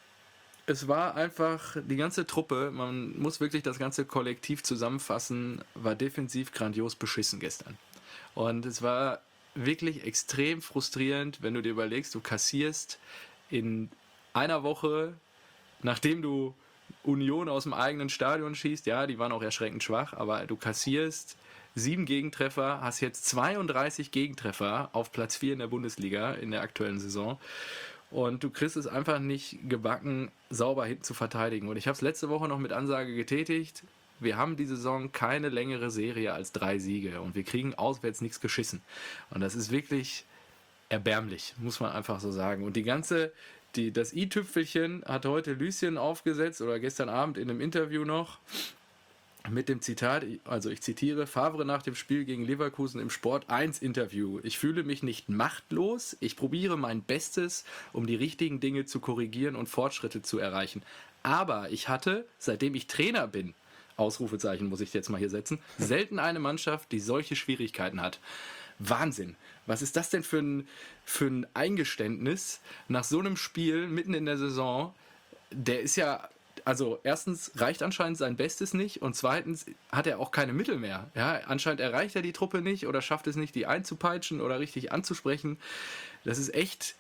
es war einfach die ganze Truppe, man muss wirklich das ganze Kollektiv zusammenfassen, war defensiv grandios beschissen gestern. Und es war wirklich extrem frustrierend, wenn du dir überlegst, du kassierst in einer Woche, nachdem du Union aus dem eigenen Stadion schießt, ja, die waren auch erschreckend schwach, aber du kassierst sieben Gegentreffer, hast jetzt zweiunddreißig Gegentreffer auf Platz vier in der Bundesliga in der aktuellen Saison und du kriegst es einfach nicht gebacken, sauber hinten zu verteidigen. Und ich habe es letzte Woche noch mit Ansage getätigt, wir haben die Saison keine längere Serie als drei Siege und wir kriegen auswärts nichts geschissen. Und das ist wirklich erbärmlich, muss man einfach so sagen. Und die ganze, die, das i-Tüpfelchen hat heute Lucien aufgesetzt oder gestern Abend in einem Interview noch mit dem Zitat, also ich zitiere, Favre nach dem Spiel gegen Leverkusen im Sport eins Interview. Ich fühle mich nicht machtlos, ich probiere mein Bestes, um die richtigen Dinge zu korrigieren und Fortschritte zu erreichen. Aber ich hatte, seitdem ich Trainer bin, Ausrufezeichen muss ich jetzt mal hier setzen, selten eine Mannschaft, die solche Schwierigkeiten hat. Wahnsinn. Was ist das denn für ein, für ein Eingeständnis nach so einem Spiel mitten in der Saison? Der ist ja, also erstens reicht anscheinend sein Bestes nicht und zweitens hat er auch keine Mittel mehr. Ja, anscheinend erreicht er die Truppe nicht oder schafft es nicht, die einzupeitschen oder richtig anzusprechen. Das ist echt,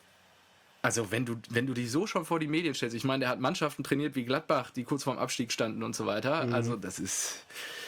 also wenn du, wenn du dich so schon vor die Medien stellst, ich meine, der hat Mannschaften trainiert wie Gladbach, die kurz vorm Abstieg standen und so weiter. Mhm. Also das ist,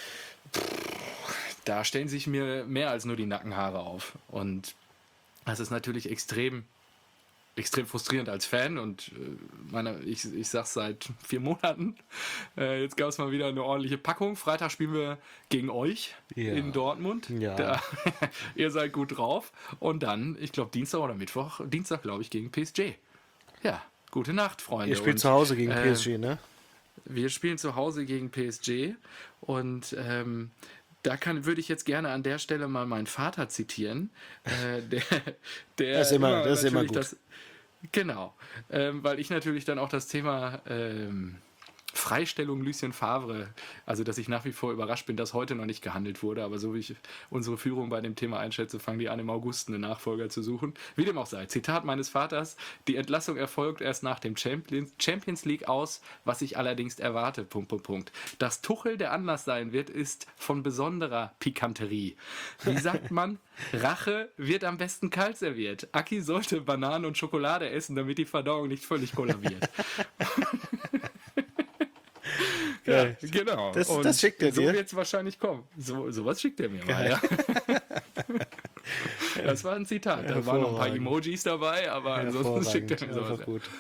da stellen sich mir mehr als nur die Nackenhaare auf. Und das ist natürlich extrem extrem frustrierend als Fan und äh, meine, ich, ich sag's seit vier Monaten. Äh, jetzt gab es mal wieder eine ordentliche Packung. Freitag spielen wir gegen euch ja. in Dortmund. Ja. Da, ihr seid gut drauf. Und dann, ich glaube, Dienstag oder Mittwoch, Dienstag, glaube ich, gegen P S G. Ja, gute Nacht, Freunde. Ihr spielt und, zu Hause gegen äh, P S G, ne? Wir spielen zu Hause gegen P S G und ähm, da kann, würde ich jetzt gerne an der Stelle mal meinen Vater zitieren. Äh, der, der das ist immer, das ist immer gut. Das, genau, ähm, weil ich natürlich dann auch das Thema ähm, Freistellung Lucien Favre. Also, dass ich nach wie vor überrascht bin, dass heute noch nicht gehandelt wurde. Aber so wie ich unsere Führung bei dem Thema einschätze, fangen die an, im August einen Nachfolger zu suchen. Wie dem auch sei. Zitat meines Vaters: Die Entlassung erfolgt erst nach dem Champions, Champions League aus, was ich allerdings erwarte. Punkt, Punkt, Punkt. Dass Tuchel der Anlass sein wird, ist von besonderer Pikanterie. Wie sagt man? Rache wird am besten kalt serviert. Aki sollte Bananen und Schokolade essen, damit die Verdauung nicht völlig kollabiert. Ja, Geil. genau. Das, Und das schickt er so dir. wird es wahrscheinlich kommen. So, sowas schickt er mir mal. Ja. Das war ein Zitat. Da waren noch ein paar Hervorragend. Emojis dabei, aber ansonsten schickt er mir sowas. Einfach gut.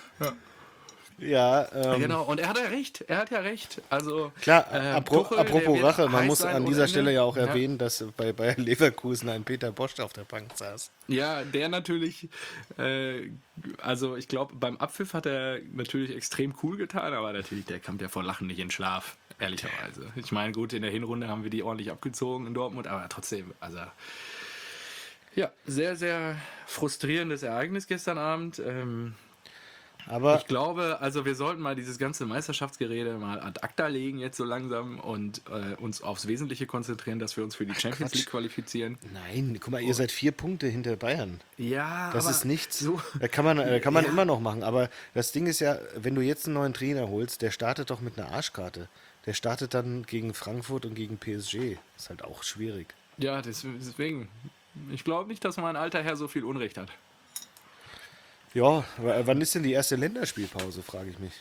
Ja, ähm, Genau, und er hat ja recht. Er hat ja recht. Also, klar, äh, apro Tuchel, apropos der wird Rache, man heiß muss sein an ohne dieser Ende. Stelle ja auch Ja. erwähnen, dass bei Bayer Leverkusen ein Peter Bosch auf der Bank saß. Ja, der natürlich, äh, also ich glaube, beim Abpfiff hat er natürlich extrem cool getan, aber natürlich, der kommt ja vor Lachen nicht in Schlaf, ehrlicherweise. Ich meine, gut, in der Hinrunde haben wir die ordentlich abgezogen in Dortmund, aber trotzdem, also ja, sehr, sehr frustrierendes Ereignis gestern Abend. Ähm, Aber ich glaube, also wir sollten mal dieses ganze Meisterschaftsgerede mal ad acta legen jetzt so langsam und äh, uns aufs Wesentliche konzentrieren, dass wir uns für die Champions Quatsch. League qualifizieren. nein, guck mal, ihr seid vier Punkte hinter Bayern. Ja, Das aber ist nichts. So, Da kann man, äh, kann man Ja. immer noch machen. Aber das Ding ist ja, wenn du jetzt einen neuen Trainer holst, der startet doch mit einer Arschkarte. Der startet dann gegen Frankfurt und gegen P S G. Ist halt auch schwierig. ja, des- deswegen. Ich glaube nicht, dass mein alter Herr so viel Unrecht hat. Ja, w- wann ist denn die erste Länderspielpause, frage ich mich.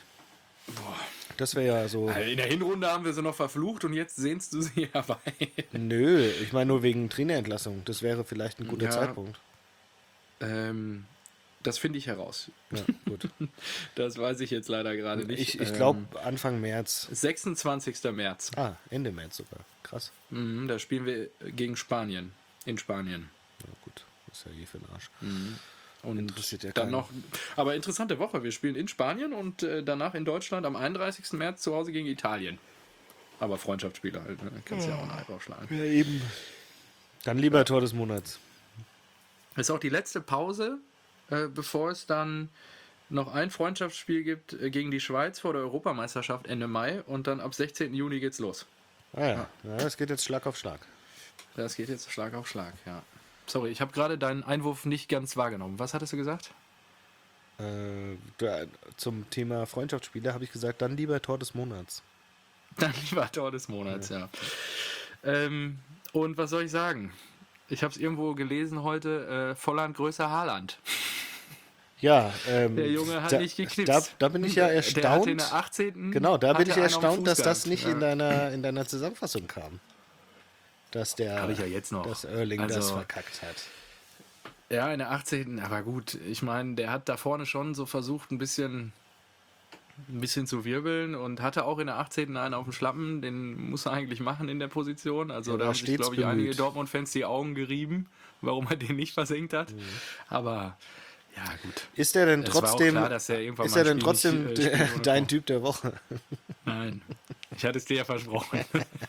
Das wäre ja so. In der Hinrunde haben wir sie noch verflucht und jetzt sehnst du sie herbei. Nö, ich meine nur wegen Trainerentlassung. Das wäre vielleicht ein guter Ja. Zeitpunkt. ähm, das finde ich heraus. Ja, gut. Das weiß ich jetzt leider gerade nicht. Ich, ich Ähm, glaube Anfang März. sechsundzwanzigster März. Ah, Ende März sogar. Krass. Mhm, da spielen wir gegen Spanien. In Spanien. Ja, gut. Das ist ja eh für den Arsch. Und Interessiert ja dann keinen. noch. Aber interessante Woche. Wir spielen in Spanien und äh, danach in Deutschland am einunddreißigsten März zu Hause gegen Italien. Aber Freundschaftsspiele halt. Ne? Kannst ja auch einen Ei draufschlagen. Ja, eben. Dann lieber Tor des Monats. Ist auch die letzte Pause, äh, bevor es dann noch ein Freundschaftsspiel gibt äh, gegen die Schweiz vor der Europameisterschaft Ende Mai und dann ab sechzehnten Juni geht's los. Ah ja, ja das geht jetzt Schlag auf Schlag. Das geht jetzt Schlag auf Schlag, ja. Sorry, ich habe gerade deinen Einwurf nicht ganz wahrgenommen. Was hattest du gesagt? Äh, da, zum Thema Freundschaftsspiele habe ich gesagt, dann lieber Tor des Monats. Dann lieber Tor des Monats, ja. Ähm, und was soll ich sagen? Ich habe es irgendwo gelesen heute, äh, Volland größer Haaland. Ja, ähm, Der Junge hat da, nicht geknipst. Da, da bin ich ja Der hatte in erstaunt. der achtzehnten Genau, da bin hatte ich einen auf dem erstaunt, Fuß dass das gehabt. nicht Ja. in deiner, in deiner Zusammenfassung kam. Dass der, Hab ich ja jetzt noch. dass Erling das Also- verkackt hat. Ja, in der achtzehnten Aber gut, ich meine, der hat da vorne schon so versucht, ein bisschen, ein bisschen zu wirbeln und hatte auch in der achtzehnten einen auf dem Schlappen. Den muss er eigentlich machen in der Position. Also Der da war haben sich, stets glaube ich, einige bemüht. Dortmund-Fans die Augen gerieben, warum er den nicht versenkt hat. Mhm. Aber ja, gut. Ist er denn Es war auch trotzdem, klar, dass er irgendwann ist mal er denn ein Spiel trotzdem nicht, äh, spielt der- ohne dein Tor. Typ der Woche? Nein, ich hatte es dir ja versprochen.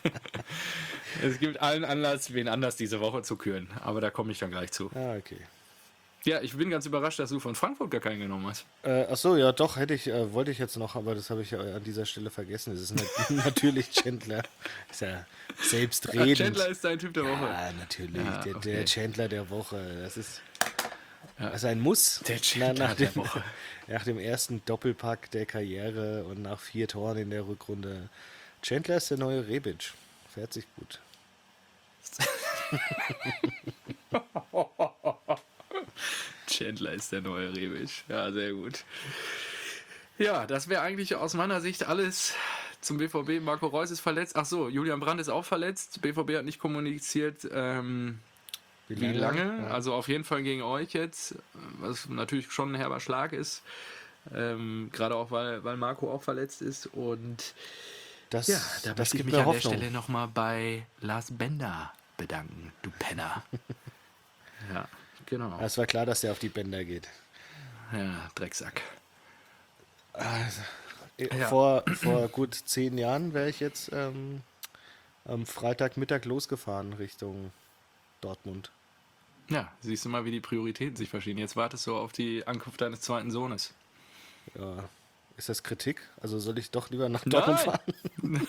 Es gibt allen Anlass, wen anders diese Woche zu küren. Aber da komme ich dann gleich zu. Ah, okay. Ja, ich bin ganz überrascht, dass du von Frankfurt gar keinen genommen hast. Äh, ach so, ja, doch, hätte ich, äh, wollte ich jetzt noch, aber das habe ich ja an dieser Stelle vergessen. Es ist nat natürlich Chandler. Ist ja selbstredend. Chandler ist dein Typ der Woche. Ja, natürlich. Ja, der, okay. der Chandler der Woche. Das ist, Ja. das ist ein Muss. Der Chandler nach, der dem, Woche. nach dem ersten Doppelpack der Karriere und nach vier Toren in der Rückrunde. Chandler ist der neue Rebic. Fährt sich gut. Chandler ist der neue Rebic. Ja, sehr gut. Ja, das wäre eigentlich aus meiner Sicht alles zum B V B. Marco Reus ist verletzt. Ach so, Julian Brandt ist auch verletzt. B V B hat nicht kommuniziert, ähm, wie lange. Ja. Also auf jeden Fall gegen euch jetzt, was natürlich schon ein herber Schlag ist. Ähm, Gerade auch, weil, weil Marco auch verletzt ist. Und Das, ja, da das möchte ich gibt mich mir an der Hoffnung. Stelle nochmal bei Lars Bender bedanken, du Penner. Ja, genau. Es war klar, dass der auf die Bänder geht. Ja, Drecksack. Äh, Ja. Vor, vor gut zehn Jahren wäre ich jetzt ähm, am Freitagmittag losgefahren Richtung Dortmund. Ja, siehst du mal, wie die Prioritäten sich verschieben. Jetzt wartest du auf die Ankunft deines zweiten Sohnes. Ja. Ist das Kritik? Also soll ich doch lieber nach Dortmund Nein, fahren?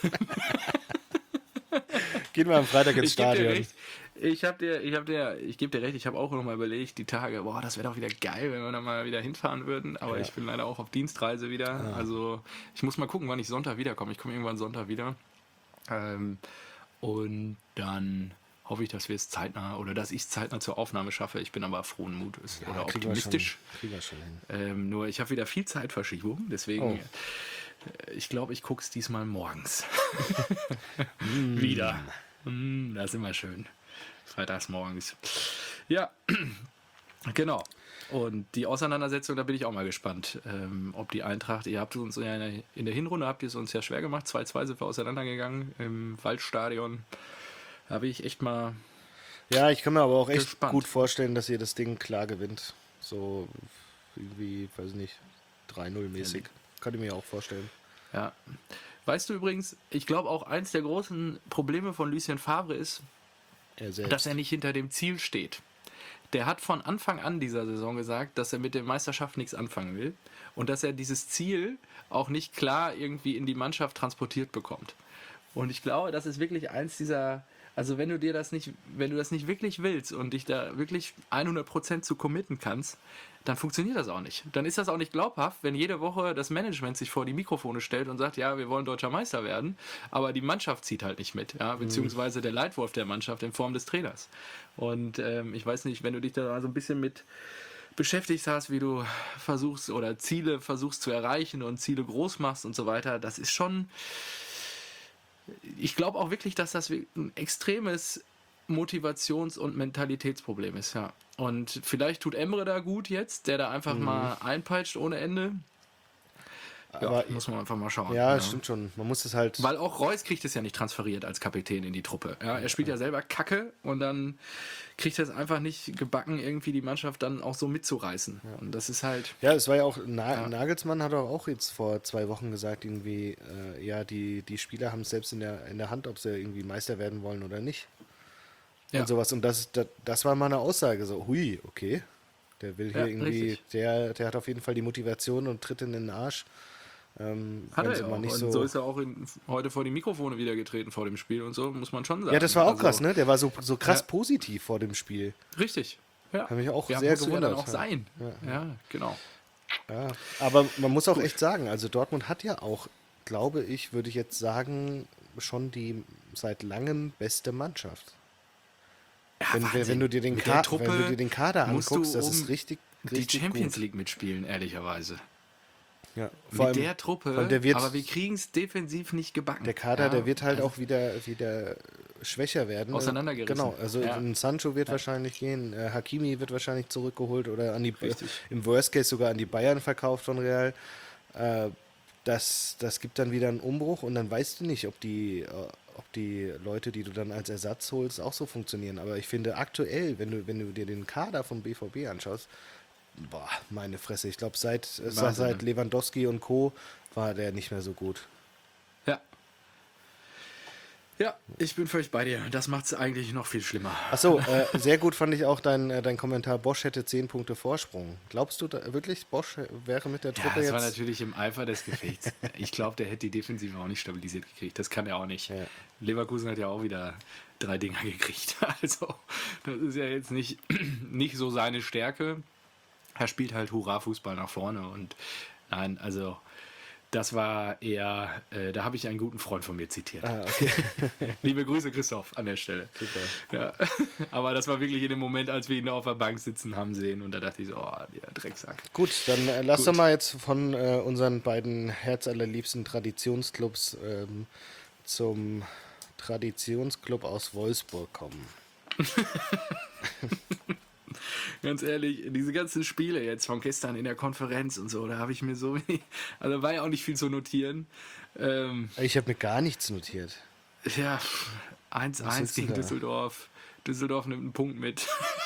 Gehen wir am Freitag ins ich gebe dir Stadion. recht. Ich habe dir, ich habe dir, ich gebe dir recht. Ich habe auch noch mal überlegt, die Tage, boah, das wäre doch wieder geil, wenn wir dann mal wieder hinfahren würden. Aber Ja. ich bin leider auch auf Dienstreise wieder. Also ich muss mal gucken, wann ich Sonntag wiederkomme. Ich komme irgendwann Sonntag wieder. Ähm, und dann hoffe ich, dass wir es zeitnah oder dass ich es zeitnah zur Aufnahme schaffe. Ich bin aber frohen Mutes Ja, oder kriegen wir optimistisch. schon, kriegen wir schon hin. Ähm, nur ich habe wieder viel Zeitverschiebung, deswegen, Oh. äh, ich glaube, ich gucke es diesmal morgens. Wieder. Mm, das ist immer schön. Freitags morgens. Ja, genau. Und die Auseinandersetzung, da bin ich auch mal gespannt, ähm, ob die Eintracht, ihr habt uns ja in der, in der Hinrunde, habt ihr es uns ja schwer gemacht, zwei zwei sind wir auseinandergegangen im Waldstadion. Da bin ich echt mal, Ja, ich kann mir aber auch echt Gespannt. gut vorstellen, dass ihr das Ding klar gewinnt. So irgendwie, weiß ich nicht, drei null mäßig. Kann ich mir auch vorstellen. ja. Weißt du übrigens, ich glaube auch eins der großen Probleme von Lucien Favre ist, Er selbst. dass er nicht hinter dem Ziel steht. Der hat von Anfang an dieser Saison gesagt, dass er mit der Meisterschaft nichts anfangen will und dass er dieses Ziel auch nicht klar irgendwie in die Mannschaft transportiert bekommt. Und ich glaube, das ist wirklich eins dieser, also wenn du dir das nicht, wenn du das nicht wirklich willst und dich da wirklich hundert Prozent zu committen kannst, dann funktioniert das auch nicht. Dann ist das auch nicht glaubhaft, wenn jede Woche das Management sich vor die Mikrofone stellt und sagt, ja, wir wollen deutscher Meister werden, aber die Mannschaft zieht halt nicht mit, ja, beziehungsweise der Leitwolf der Mannschaft in Form des Trainers. Und ähm, ich weiß nicht, wenn du dich da so ein bisschen mit beschäftigt hast, wie du versuchst oder Ziele versuchst zu erreichen und Ziele groß machst und so weiter, das ist schon, ich glaube auch wirklich, dass das ein extremes Motivations- und Mentalitätsproblem ist, ja. Und vielleicht tut Emre da gut jetzt, der da einfach mal einpeitscht ohne Ende. Ja, Aber muss man einfach mal schauen. ja, stimmt schon. Man muss es halt. Weil auch Reus kriegt es ja nicht transferiert als Kapitän in die Truppe. Ja, er spielt ja selber Kacke und dann kriegt er es einfach nicht gebacken, irgendwie die Mannschaft dann auch so mitzureißen. Und das ist halt, Ja, es war ja auch, Na Ja. Nagelsmann hat doch auch jetzt vor zwei Wochen gesagt, irgendwie, äh, ja, die, die Spieler haben es selbst in der, in der Hand, ob sie irgendwie Meister werden wollen oder nicht. Ja. Und sowas. Und das, das, das war mal eine Aussage, so, hui, okay. Der will hier Ja, irgendwie, richtig. der, der hat auf jeden Fall die Motivation und tritt in den Arsch. Ähm, hat wenn er sie ja mal auch. nicht Und so, so ist er auch in, heute vor die Mikrofone wieder getreten vor dem Spiel und so, muss man schon sagen. ja, das war auch Also, krass, ne? Der war so, so krass Ja. positiv vor dem Spiel. Richtig. Ja. Hat mich auch ja, sehr musst du gewundert. Ja dann auch Ja. sein. Ja, genau. Ja, aber man muss auch echt sagen, also Dortmund hat ja auch, glaube ich, würde ich jetzt sagen, schon die seit langem beste Mannschaft. Ja, Wenn, wenn, Wahnsinn. wenn, du dir den Mit Ka- der Truppe wenn du dir den Kader musst du anguckst, das um ist richtig, die richtig Champions gut. League mitspielen, ehrlicherweise. Ja, vor Mit allem, der Truppe, vor allem der wird, aber wir kriegen es defensiv nicht gebacken. der Kader, ja, der wird halt also, auch wieder, wieder schwächer werden. Auseinandergerissen. Genau, also Ja. ein Sancho wird wahrscheinlich gehen, äh, Hakimi wird wahrscheinlich zurückgeholt oder an die, Richtig. im Worst Case sogar an die Bayern verkauft von Real. Äh, das, das gibt dann wieder einen Umbruch und dann weißt du nicht, ob die, äh, ob die Leute, die du dann als Ersatz holst, auch so funktionieren. Aber ich finde aktuell, wenn du, wenn du dir den Kader vom B V B anschaust, boah, meine Fresse, ich glaube seit, äh, Wahnsinn, seit ne? Lewandowski und Co. war der nicht mehr so gut. Ja. Ja, ich bin völlig bei dir. Das macht es eigentlich noch viel schlimmer. Achso, äh, sehr gut fand ich auch dein, äh, dein Kommentar, Bosch hätte zehn Punkte Vorsprung. Glaubst du da, wirklich, Bosch wäre mit der Ja, Truppe das war jetzt... natürlich im Eifer des Gefechts. Ich glaube, der hätte die Defensive auch nicht stabilisiert gekriegt. Das kann er auch nicht. Ja. Leverkusen hat ja auch wieder drei Dinger gekriegt. Also, das ist ja jetzt nicht, nicht so seine Stärke. Er spielt halt Hurra-Fußball nach vorne. Und nein, also, das war eher, äh, da habe ich einen guten Freund von mir zitiert. Ah, okay. Liebe Grüße, Christoph, an der Stelle. Super. Ja. Aber das war wirklich in dem Moment, als wir ihn auf der Bank sitzen haben sehen. Und da dachte ich so, oh, der Drecksack. Gut, dann äh, lass Gut. doch mal jetzt von äh, unseren beiden herzallerliebsten Traditionsclubs ähm, zum Traditionsclub aus Wolfsburg kommen. Ganz ehrlich, diese ganzen Spiele jetzt von gestern in der Konferenz und so, da habe ich mir so wenig, also war ja auch nicht viel zu notieren. Ähm, Ich habe mir gar nichts notiert. ja, eins Was eins sitzt denn gegen da? Düsseldorf. Düsseldorf nimmt einen Punkt mit.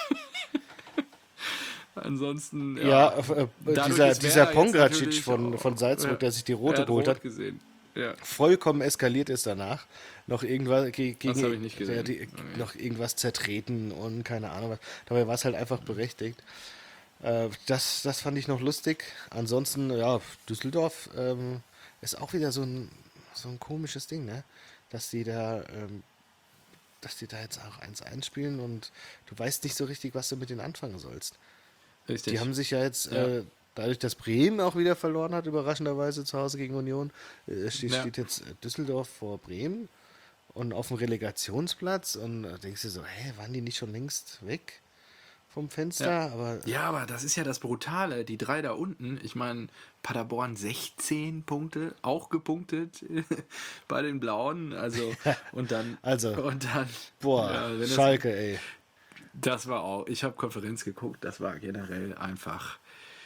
Ansonsten, Ja, ja. äh, Dadurch dieser, ist dieser Werder jetzt Pongracic natürlich von, auch- von Salzburg, ja. der sich die Er rote hat geholt rot hat, gesehen. Ja. vollkommen eskaliert ist danach. Noch irgendwas ge gegen hab ich nicht gesehen. der- die, Okay. noch irgendwas zertreten und keine Ahnung was. Dabei war es halt einfach berechtigt. Äh, das, das fand ich noch lustig. Ansonsten, ja, Düsseldorf ähm, ist auch wieder so ein, so ein komisches Ding, ne? Dass die da, ähm, dass die da jetzt auch eins eins spielen und du weißt nicht so richtig, was du mit denen anfangen sollst. Die Richtig. haben sich ja jetzt, Ja. äh, dadurch, dass Bremen auch wieder verloren hat, überraschenderweise zu Hause gegen Union, äh, steht, Ja. steht jetzt Düsseldorf vor Bremen und auf dem Relegationsplatz und da denkst du so, hä, waren die nicht schon längst weg vom Ja. Fenster? Aber Ja, aber das ist ja das Brutale. Die drei da unten, ich meine, Paderborn sechzehn Punkte, auch gepunktet bei den Blauen. Also, und dann, also, und dann, boah, ja, wenn das, Schalke, ey. das war auch, ich habe Konferenz geguckt, das war generell einfach,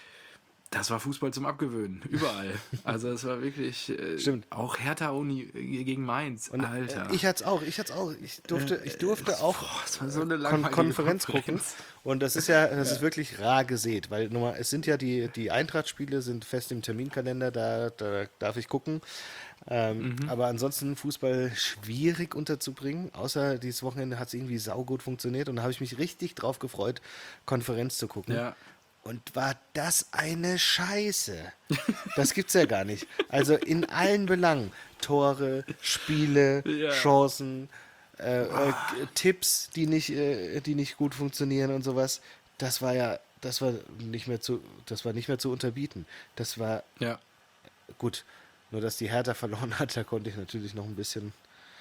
das war Fußball zum Abgewöhnen, überall. Also, es war wirklich, äh, Stimmt. auch Hertha Uni gegen Mainz, Und Alter. äh, ich hatte es auch, ich hatte auch. Ich durfte, ich durfte auch Boah, das war so eine Kon langweilige Konferenz gucken. Konferenz. Und das ist ja, das ist wirklich rar gesät, weil nur mal, es sind ja die, die Eintracht-Spiele sind fest im Terminkalender, da, da darf ich gucken. Ähm, aber ansonsten Fußball schwierig unterzubringen, außer dieses Wochenende hat es irgendwie saugut funktioniert und da habe ich mich richtig drauf gefreut, Konferenz zu gucken. Ja, Und war das eine Scheiße. Das gibt's ja gar nicht. Also in allen Belangen. Tore, Spiele, Ja. Chancen, äh, äh, Tipps, die nicht, äh, die nicht gut funktionieren und sowas. Das war ja, das war nicht mehr zu, das war nicht mehr zu unterbieten. Das war ja. gut. Nur dass die Hertha verloren hat, da konnte ich natürlich noch ein bisschen,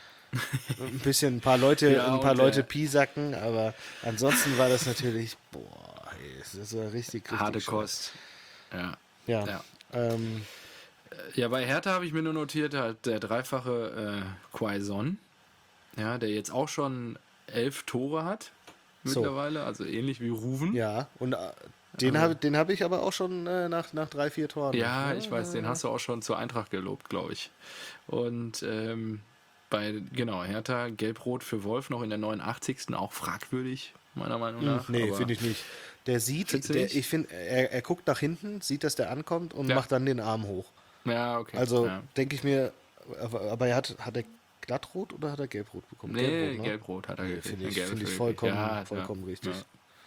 ein bisschen ein paar Leute, Ja, ein paar und, Leute äh, piesacken, aber ansonsten war das natürlich, boah, ey, das war richtig, richtig Harte scheiße. Kost. Ja. Ja. Ja. Ähm, Ja, bei Hertha habe ich mir nur notiert, halt der dreifache äh, Quaison, ja, der jetzt auch schon elf Tore hat So. mittlerweile, also ähnlich wie Ruven. ja, und äh, den habe den hab ich aber auch schon äh, nach, nach drei, vier Toren. Ja, ich weiß, den hast du auch schon zur Eintracht gelobt, glaube ich. Und ähm, bei, genau, Hertha, Gelb-Rot für Wolf noch in der neunundachtzigsten auch fragwürdig, meiner Meinung nach. Nee, aber- finde ich nicht. Der sieht, Findest du der, nicht? ich finde, er, er guckt nach hinten, sieht, dass der ankommt und Ja. macht dann den Arm hoch. Ja, okay. Also ja. denke ich mir, aber, aber er hat, hat er glattrot oder hat er gelbrot bekommen? Nee, Gelbrot, ne? Gelb-Rot hat er gekriegt. Finde ich, Gelb find ich für- vollkommen, ja, vollkommen ja, richtig. ja.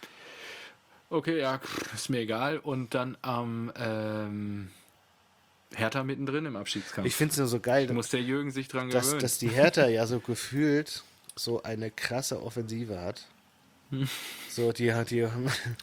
Okay, ja, ist mir egal. Und dann am ähm, Hertha mittendrin im Abstiegskampf. Ich finde es nur so geil, Muss der Jürgen sich dran dass, gewöhnen. dass die Hertha ja so gefühlt so eine krasse Offensive hat. So, die hat hier.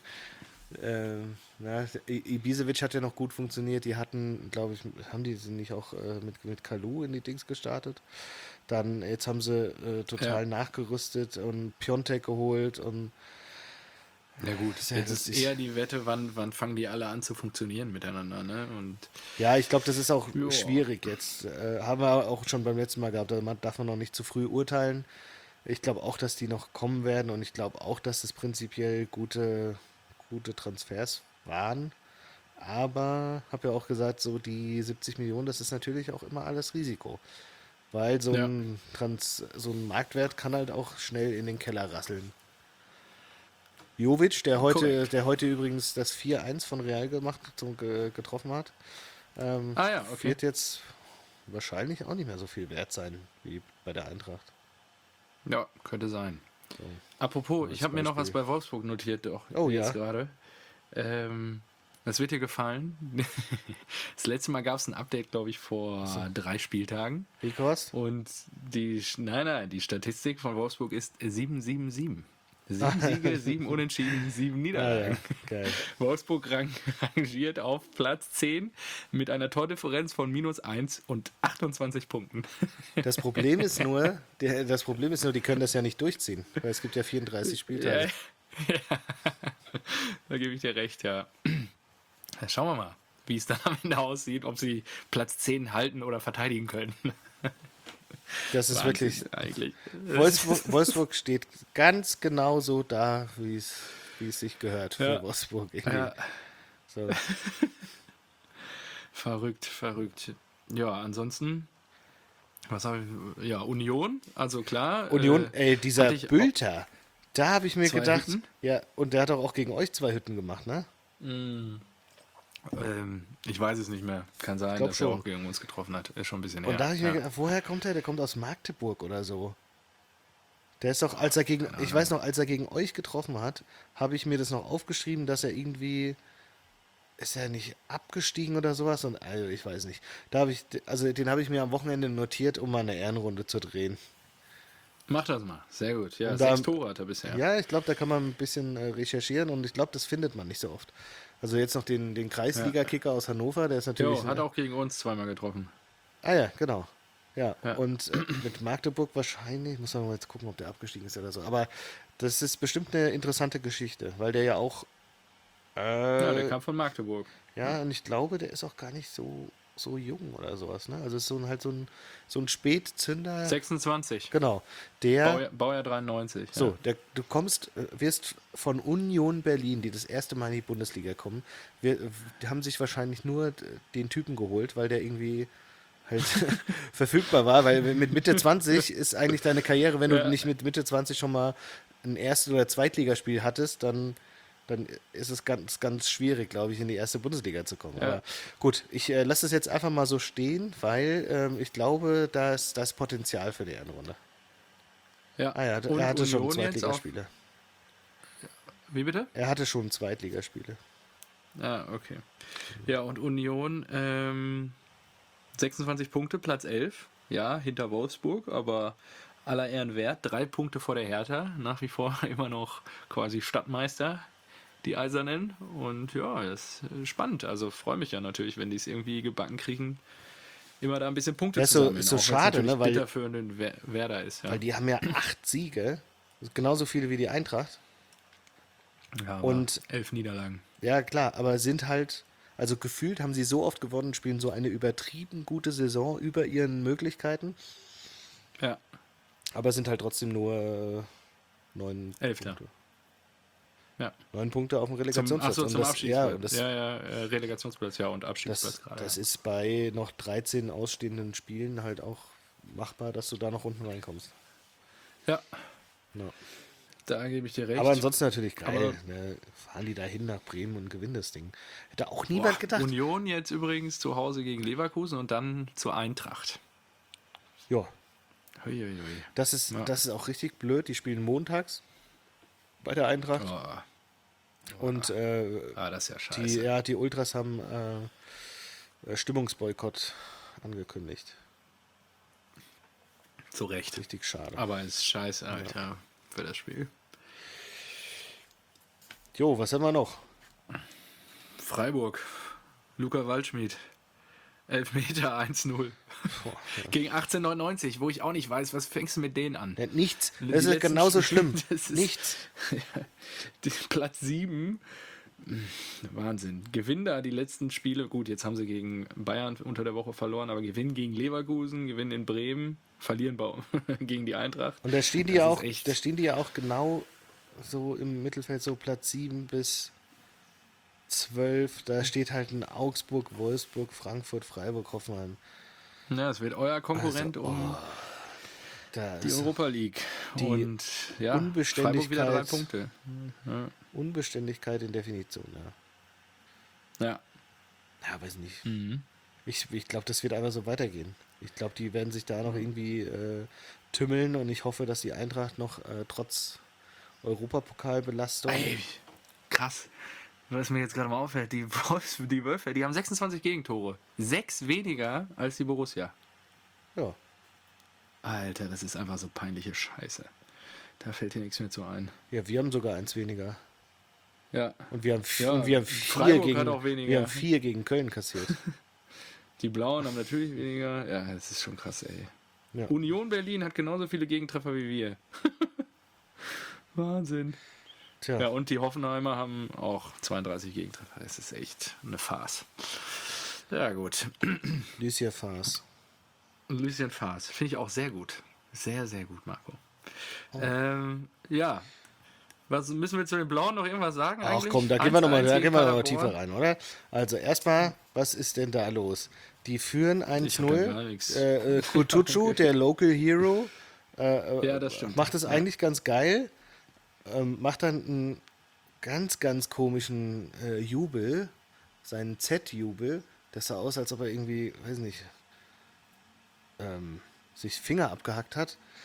ähm, na, I- Ibisevic hat ja noch gut funktioniert. Die hatten, glaube ich, haben die sie nicht auch äh, mit, mit Kalu in die Dings gestartet? Dann, jetzt haben sie äh, total Ja. nachgerüstet und Piontek geholt und Ja gut, Ist ja jetzt ist lustig. eher die Wette, wann, wann fangen die alle an zu funktionieren miteinander, ne? Und ja, ich glaube, das ist auch Ja. schwierig jetzt. Äh, haben wir auch schon beim letzten Mal gehabt. Da man- darf man noch nicht zu früh urteilen. Ich glaube auch, dass die noch kommen werden und ich glaube auch, dass es prinzipiell gute, gute Transfers waren. Aber habe ja auch gesagt, so die siebzig Millionen, das ist natürlich auch immer alles Risiko. Weil so, Ja. ein, Trans, so ein Marktwert kann halt auch schnell in den Keller rasseln. Jovic, der heute, Korrekt. der heute übrigens das vier eins von Real gemacht, so, ge, getroffen hat, ähm, Ah ja, okay. wird jetzt wahrscheinlich auch nicht mehr so viel wert sein wie bei der Eintracht. ja, könnte sein. So. Apropos, Als ich habe mir noch was Beispiel. bei Wolfsburg notiert, doch. Oh, jetzt ja. gerade. Ähm, das wird dir gefallen. Das letzte Mal gab es ein Update, glaube ich, vor drei Spieltagen. Rikost? Und die, nein, nein, die Statistik von Wolfsburg ist sieben sieben sieben. Sieben Siege, sieben Unentschieden, sieben Ah, ja. Niederlagen. Geil. Wolfsburg rang, rangiert auf Platz zehn mit einer Tordifferenz von minus eins und achtundzwanzig Punkten. Das Problem ist nur, der, das Problem ist nur, die können das ja nicht durchziehen, weil es gibt ja vierunddreißig Spieltage. Ja, ja. Da gebe ich dir recht, ja. Ja, schauen wir mal, wie es dann am Ende aussieht, ob sie Platz zehn halten oder verteidigen können. Das ist wirklich. Wahnsinn, eigentlich. Wolfsburg, Wolfsburg steht ganz genau so da, wie es wie es sich gehört für Ja. Wolfsburg. Irgendwie. Ja, So. verrückt, verrückt. Ja, ansonsten, was habe ich? Ja, Union, also klar. Union, äh, ey, dieser hatte ich Bülter, da habe ich mir Zwei gedacht, Hütten? ja, und der hat doch auch gegen euch zwei Hütten gemacht, ne? Ähm, ich weiß es nicht mehr. Kann sein, glaub dass er schon. auch gegen uns getroffen hat. Ist schon ein bisschen Und her. da habe ich ja. mir gedacht, woher kommt der? Der kommt aus Magdeburg oder so. Der ist doch, als er gegen, keine ich Ahnung. weiß noch, als er gegen euch getroffen hat, habe ich mir das noch aufgeschrieben, dass er irgendwie, ist er nicht abgestiegen oder sowas? Und also ich weiß nicht. Da habe ich, also den habe ich mir am Wochenende notiert, um mal eine Ehrenrunde zu drehen. Mach das mal. Sehr gut. Ja, Um da, sechs Tore hat er bisher. ja, ich glaube, da kann man ein bisschen äh, recherchieren und ich glaube, das findet man nicht so oft. Also jetzt noch den, den Ja. Kreisliga-Kicker aus Hannover, der ist natürlich. Jo, hat auch gegen uns zweimal getroffen. Ah ja, genau. Ja, Ja. und äh, mit Magdeburg wahrscheinlich, muss man mal jetzt gucken, ob der abgestiegen ist oder so. Aber das ist bestimmt eine interessante Geschichte, weil der ja auch, Ja, der äh, kam von Magdeburg. ja, und ich glaube, der ist auch gar nicht so, so jung oder sowas, ne? Also ist so ein, halt so ein, so ein Spätzünder. sechsundzwanzig. Genau, der, Baujahr, Baujahr dreiundneunzig. so, der, du kommst, äh, wirst von Union Berlin, die das erste Mal in die Bundesliga kommen, wir, die haben sich wahrscheinlich nur äh, den Typen geholt, weil der irgendwie halt verfügbar war, weil mit Mitte zwanzig ist eigentlich deine Karriere, wenn du Ja. nicht mit Mitte zwanzig schon mal ein Erst- oder Zweitligaspiel hattest, dann, dann ist es ganz, ganz schwierig, glaube ich, in die erste Bundesliga zu kommen. Ja. Aber gut, ich äh, lasse es jetzt einfach mal so stehen, weil ähm, ich glaube, da ist das Potenzial für die Ehrenrunde. Ja. Ah ja, Und er hatte schon Union jetzt auch. Zweitligaspiele. Wie bitte? Er hatte schon Zweitligaspiele. Ah, okay. Ja, und Union, ähm, sechsundzwanzig Punkte, Platz elf. Ja, hinter Wolfsburg, aber aller Ehren wert. Drei Punkte vor der Hertha. Nach wie vor immer noch quasi Stadtmeister, die Eisernen. Und ja, das ist spannend. Also freue mich ja natürlich, wenn die es irgendwie gebacken kriegen, immer da ein bisschen Punkte Das ist zu so- sammeln. ist so auch wenn's schade, natürlich ne, weil- bitter für einen Wer- Werder ist. Ja. Weil die haben ja acht Siege, genauso viele wie die Eintracht. Ja, aber und- elf Niederlagen. Ja, klar, aber sind halt, also gefühlt haben sie so oft gewonnen, spielen so eine übertrieben gute Saison über ihren Möglichkeiten, Ja, aber sind halt trotzdem nur äh, neun Elfter. Punkte. ja. Neun Punkte auf dem Zum, Relegationsplatz. achso, Und zum das, Abstiegsplatz. ja, und das, ja, ja, äh, Relegationsplatz, ja, und Abstiegsplatz das, gerade. das ja. ist bei noch dreizehn ausstehenden Spielen halt auch machbar, dass du da noch unten reinkommst. Ja, Ja. da gebe ich dir recht. Aber ansonsten natürlich geil. Aber- Ne? Fahren die da hin nach Bremen und gewinnen das Ding. Hätte auch Boah, niemand gedacht. Union jetzt übrigens zu Hause gegen Leverkusen und dann zur Eintracht. Ja, Huiuiui. das ist, Ja. das ist auch richtig blöd. Die spielen montags bei der Eintracht. Oh, Und äh, ah, das ist ja die, scheiße. ja, die Ultras haben äh, äh, Stimmungsboykott angekündigt. Zu Recht. Richtig schade. Aber es ist scheiße, Alter, für das Spiel. Jo, was haben wir noch? Freiburg. Luca Waldschmidt. Elfmeter eins null. Boah, ja. Gegen achtzehnhundertneunundneunzig, wo ich auch nicht weiß, was fängst du mit denen an? Ja, nichts. Die Das ist letzten genauso Spiele, schlimm. das ist- Nichts. Die, Platz sieben. Wahnsinn. Gewinnen da die letzten Spiele. Gut, jetzt haben sie gegen Bayern unter der Woche verloren, aber gewinnen gegen Leverkusen, gewinnen in Bremen, verlieren bei, gegen die Eintracht. Und da stehen die Das ja ist auch, echt- da stehen die ja auch genau so im Mittelfeld, so Platz sieben bis zwölf. Da steht halt ein Augsburg, Wolfsburg, Frankfurt, Freiburg, Hoffenheim. Ja, es wird euer Konkurrent Also, um Da die ist Europa League. die Und ja, Unbeständigkeit- Freiburg wieder drei Punkte. Unbeständigkeit in Definition, ja. Ja. Ja, weiß nicht. Mhm. Ich, ich glaube, das wird einfach so weitergehen. Ich glaube, die werden sich da noch irgendwie äh, tümmeln und ich hoffe, dass die Eintracht noch äh, trotz Europapokalbelastung. Ey, krass. Was mir jetzt gerade mal auffällt, die, Wolfs, die Wölfe, die haben sechsundzwanzig Gegentore. Sechs weniger als die Borussia. Ja. Alter, das ist einfach so peinliche Scheiße. Da fällt dir nichts mehr zu ein. Ja, wir haben sogar eins weniger. Ja, Und wir haben, v- Ja, und wir haben vier Freiburg gegen hat auch weniger. wir haben vier gegen Köln kassiert. die Blauen haben natürlich weniger. Ja, das ist schon krass, ey. Ja. Union Berlin hat genauso viele Gegentreffer wie wir. Wahnsinn. Tja, Ja, und die Hoffenheimer haben auch zweiunddreißig Gegentreffer. Das ist echt eine Farce. Ja, gut. Lucia Farce. Lucien Farce. Finde ich auch sehr gut. Sehr, sehr gut, Marco. Ähm, ja. Was müssen wir zu den Blauen noch irgendwas sagen? Ach eigentlich? komm, da gehen wir nochmal eins eins gehen wir noch mal gegen tiefer rein, oder? Also erstmal, was ist denn da los? Die führen eins Ich hab da gar null. nichts. Äh, äh, Kutucu, der Local Hero, äh, äh, Ja, das stimmt. macht es eigentlich ganz geil. Ähm, macht dann einen ganz, ganz komischen äh, Jubel, seinen Z-Jubel. Das sah aus, als ob er irgendwie, weiß nicht, ähm, sich Finger abgehackt hat.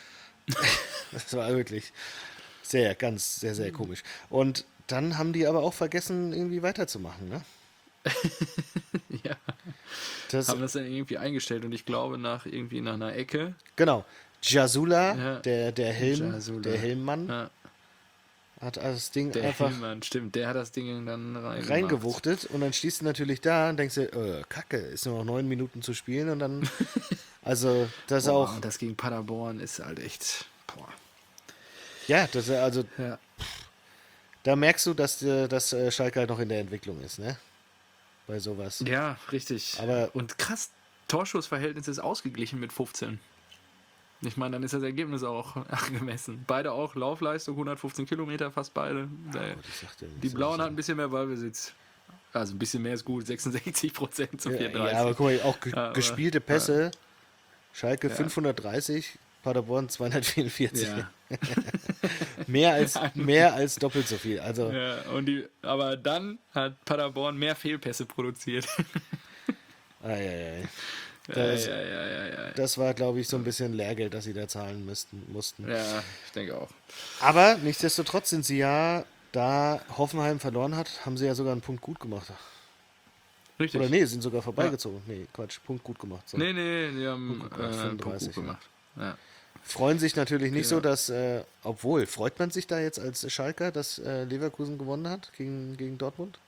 Das war wirklich sehr, ganz, sehr, sehr komisch. Und dann haben die aber auch vergessen, irgendwie weiterzumachen, ne? Ja, Das, haben das dann irgendwie eingestellt und ich glaube nach irgendwie nach einer Ecke. genau. Jasula, Ja, der, der Helm, Jasula. der Helmmann, Ja, hat das Ding der einfach Hillmann, stimmt, der hat das Ding dann reingemacht. reingewuchtet und dann stehst du natürlich da und denkst dir, äh, Kacke, ist nur noch neun Minuten zu spielen und dann, also das Boah, auch, und das gegen Paderborn ist halt echt, boah. ja, das, also Ja, da merkst du, dass, äh, dass äh, Schalke halt noch in der Entwicklung ist, ne? Bei sowas. ja, richtig. Aber Und krass, Torschussverhältnis ist ausgeglichen mit fünfzehn. Ich meine, dann ist das Ergebnis auch angemessen. Beide auch Laufleistung, hundertfünfzehn Kilometer, fast beide. Der- Gott, ich sagte, Die Blauen hatten ein bisschen mehr Ballbesitz. Also ein bisschen mehr ist gut, sechsundsechzig Prozent zu ja, vierunddreißig. ja, aber guck mal, auch ge Aber, gespielte Pässe, Schalke Ja. fünfhundertdreißig, Paderborn zweihundertvierundvierzig. Ja. Mehr als, mehr als doppelt so viel. Also, Ja, und die, aber dann hat Paderborn mehr Fehlpässe produziert. ei, ei, ei. Ja, Das, ja, ja, ja, ja. das war, glaube ich, so ein bisschen Lehrgeld, das sie da zahlen müssten, mussten. Ja, ich denke auch. Aber nichtsdestotrotz sind sie ja, da Hoffenheim verloren hat, haben sie ja sogar einen Punkt gut gemacht. Richtig. Oder nee, sind sogar vorbeigezogen. Nee, Quatsch, Punkt gut gemacht. So. Nee, nee, die haben Punkt äh, gemacht, Punkt fünfunddreißig, gut gemacht. Ja. Freuen sich natürlich nicht so, Ja. dass, äh, obwohl, freut man sich da jetzt als Schalker, dass äh, Leverkusen gewonnen hat gegen, gegen Dortmund?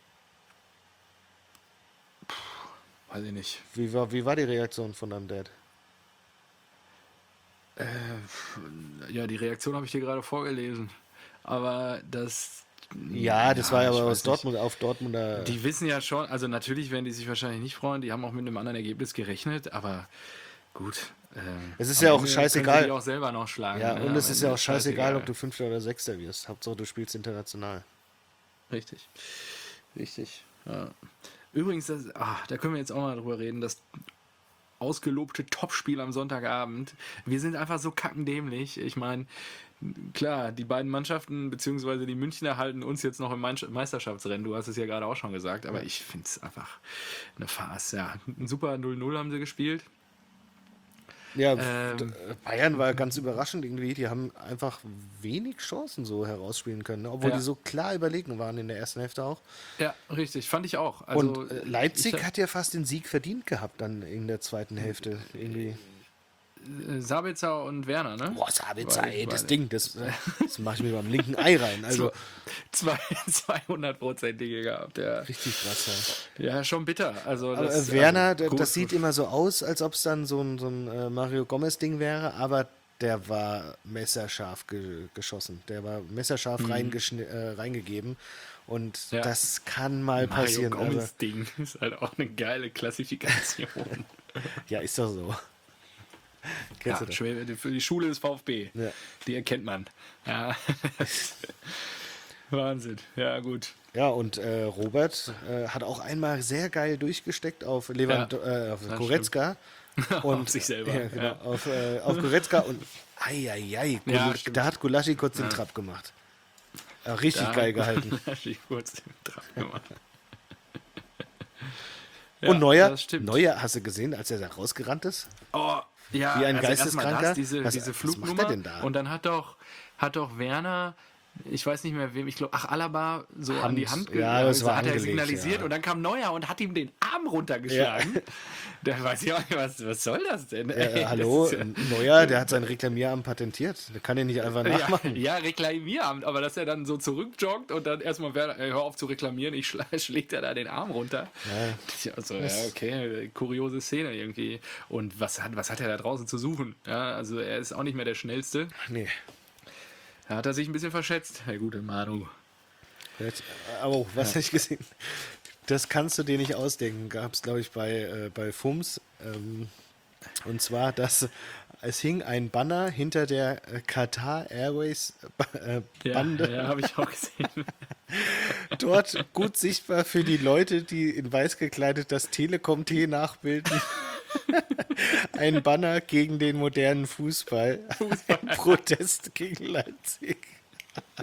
Weiß ich nicht. Wie war, wie war die Reaktion von deinem Dad? Ja, die Reaktion habe ich dir gerade vorgelesen. Aber das. Ja, das war ja ich aber weiß aus nicht. Dortmund auf Dortmunder. Die wissen ja schon, also natürlich werden die sich wahrscheinlich nicht freuen, die haben auch mit einem anderen Ergebnis gerechnet, aber gut. Ähm, Es ist am ja auch Ende scheißegal. können sie die auch selber noch schlagen. Ja, ne? und Am es ist Ende ja auch scheißegal, ob du Fünfter oder Sechster wirst. Hauptsache, du spielst international. Richtig. Richtig. Ja. Übrigens, das, ah, da können wir jetzt auch mal drüber reden, das ausgelobte Topspiel am Sonntagabend. Wir sind einfach so kackendämlich. Ich meine, klar, die beiden Mannschaften, beziehungsweise die Münchner halten uns jetzt noch im Meisterschaftsrennen. Du hast es ja gerade auch schon gesagt, aber ich finde es einfach eine Farce. Ja, ein super null null haben sie gespielt. Ja, Ähm, d- Bayern war ganz überraschend irgendwie. Die haben einfach wenig Chancen so herausspielen können, ne? Obwohl Ja. die so klar überlegen waren in der ersten Hälfte auch. Ja, richtig, fand ich auch. Also, Und äh, Leipzig ich, hat ja fast den Sieg verdient gehabt dann in der zweiten Hälfte. Irgendwie. äh, Sabitzer und Werner, ne? Boah, Sabitzer, Beide- ey, das beide. Ding, das, äh, das mache ich mir beim linken Ei rein. Also Zwei, zweihundertprozentige gehabt, ja. richtig krass. Ja. Ja, schon bitter. Also, Aber das, äh, Werner, also, d- gut, das sieht immer so aus, als ob es dann so ein, so ein äh, Mario Gomez-Ding wäre, aber der war messerscharf ge geschossen. Der war messerscharf reingeschni- äh, reingegeben. Und Ja. das kann mal Mario passieren. Also, Gomez Ding ist halt auch eine geile Klassifikation. ja, ist doch so. Kennst Ja, du das? schwer- die- für die Schule des VfB. Ja. Die erkennt man. Ja. Wahnsinn. Ja, gut. Ja, und äh, Robert äh, hat auch einmal sehr geil durchgesteckt auf Lewand Ja, äh, auf das Goretzka. Und, Auf sich selber, Ja, genau, ja. Auf, äh, auf Goretzka und eieiei, Gul- Ja, stimmt. da hat Gulaschi kurz den Trab gemacht. Ja, richtig Da geil gehalten. hat sich kurz den Trab gemacht. Und Neuer, das stimmt. Neuer, hast du gesehen, als er da rausgerannt ist? Oh, ja, Wie ein also erstmal Geisteskranker? das, diese, Was- diese was macht Flugnummer. er denn da? Und dann hat doch, hat doch Werner, ich weiß nicht mehr wem, ich glaube, ach, Alaba so an die Hand ge- ja, das war hat er angelegt, signalisiert ja. und dann kam Neuer und hat ihm den Arm runtergeschlagen. Da weiß ich auch nicht, was, was soll das denn? Ey, Äh, das hallo, ist ja- Neuer, der hat sein Reklamierarm patentiert. Der kann den nicht einfach nachmachen. Ja, ja, Reklamieramt, aber dass er dann so zurückjoggt und dann erstmal, Werner, ey, hör auf zu reklamieren, ich schla schlägt er da den Arm runter. Ja. Also, ja, okay, kuriose Szene irgendwie. Und was hat, was hat er da draußen zu suchen? Ja, also er ist auch nicht mehr der Schnellste. Nee. Da hat er sich ein bisschen verschätzt, Herr gute Manu. Jetzt, aber oh, was habe ich gesehen? Das kannst du dir nicht ausdenken. Gab es, glaube ich, bei, äh, bei Fums. Ähm, und zwar, dass es hing ein Banner hinter der äh, Qatar Airways äh, Ja, Bande. ja habe ich auch gesehen. Dort gut sichtbar für die Leute, die in weiß gekleidet das Telekom-T nachbilden. Ein Banner gegen den modernen Fußball. Ein Protest gegen Leipzig.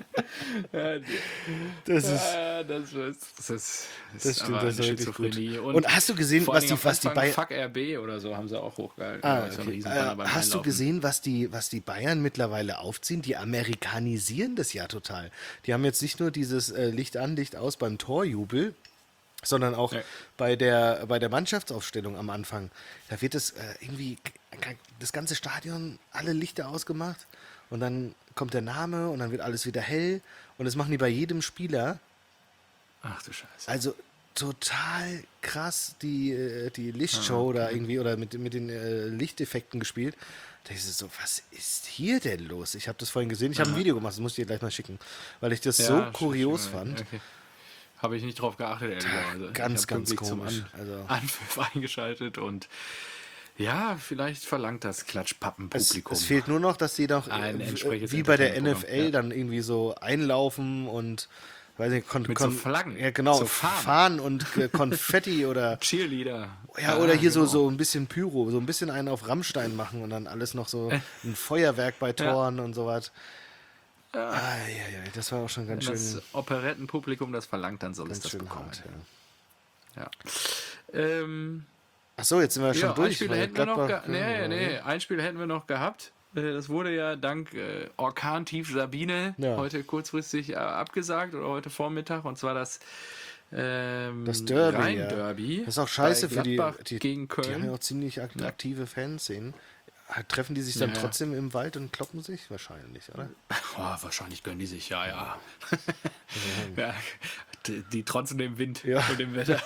Ja, Das ist, ja, das ist, das ist, das das ist stimmt, aber das ist eine wirklich gut. Schizophrenie. Und hast du gesehen, vor was allen die, Dingen am was die Anfang Bayern, Fuck R B oder so haben sie auch hochgehalten. ah, So ein okay. Riesenbanner Äh, beim hast du Einlaufen. gesehen, was die, was die Bayern mittlerweile aufziehen? Die amerikanisieren das ja total. Die haben jetzt nicht nur dieses äh, Licht an, Licht aus beim Torjubel, sondern auch Ja. bei der, bei der Mannschaftsaufstellung am Anfang. Da wird es äh, irgendwie das ganze Stadion, alle Lichter ausgemacht und dann kommt der Name und dann wird alles wieder hell und das machen die bei jedem Spieler. Ach du Scheiße. Also total krass die, äh, die Lichtshow da irgendwie oder mit, mit den äh, Lichteffekten gespielt. Da ist es so, was ist hier denn los? Ich habe das vorhin gesehen, ich habe ein Video gemacht, das muss ich dir gleich mal schicken, weil ich das so Ja, kurios sch- sch- fand. Okay. Habe ich nicht drauf geachtet, ehrlicherweise. Ganz, ich hab ganz pünktlich komisch, Zum An also. Anpfiff eingeschaltet und ja, vielleicht verlangt das Es, Klatschpappenpublikum. es fehlt nur noch, dass sie doch Ein äh, entsprechendes wie bei der N F Entertainment-Programm, L ja. dann irgendwie so einlaufen und weiß nicht, kon, Mit kon, so Flaggen, ja genau, so Fahnen. Fahnen und äh, Konfetti oder Cheerleader. ja, oder hier so, genau. so ein bisschen Pyro, so ein bisschen einen auf Rammstein machen und dann alles noch so ein Feuerwerk bei Toren und sowas. Ja. Ah, ja, ja, das war auch schon ganz Wenn schön, das Operettenpublikum das verlangt, dann soll es ganz das schön bekommen. hart. Ja. Ja. Ähm, Ach so, jetzt sind wir schon ja, ein durch. Spiel weil hätten wir noch Gladbach- ge- nee, nee, ein Spiel hätten wir noch gehabt. Äh, Das wurde ja dank äh, Orkan-Tief Sabine Ja. heute kurzfristig äh, abgesagt oder heute Vormittag und zwar das ähm, Das Derby, Rhein-Derby. Das ist auch scheiße bei für die, Gladbach die, gegen die haben ja Köln. auch ziemlich ak aktive Fanszenen. Treffen die sich dann Ja, ja. trotzdem im Wald und kloppen sich? Wahrscheinlich, oder? Oh, wahrscheinlich gönnen die sich, ja, ja. ja die, die trotzen dem Wind Ja. und dem Wetter.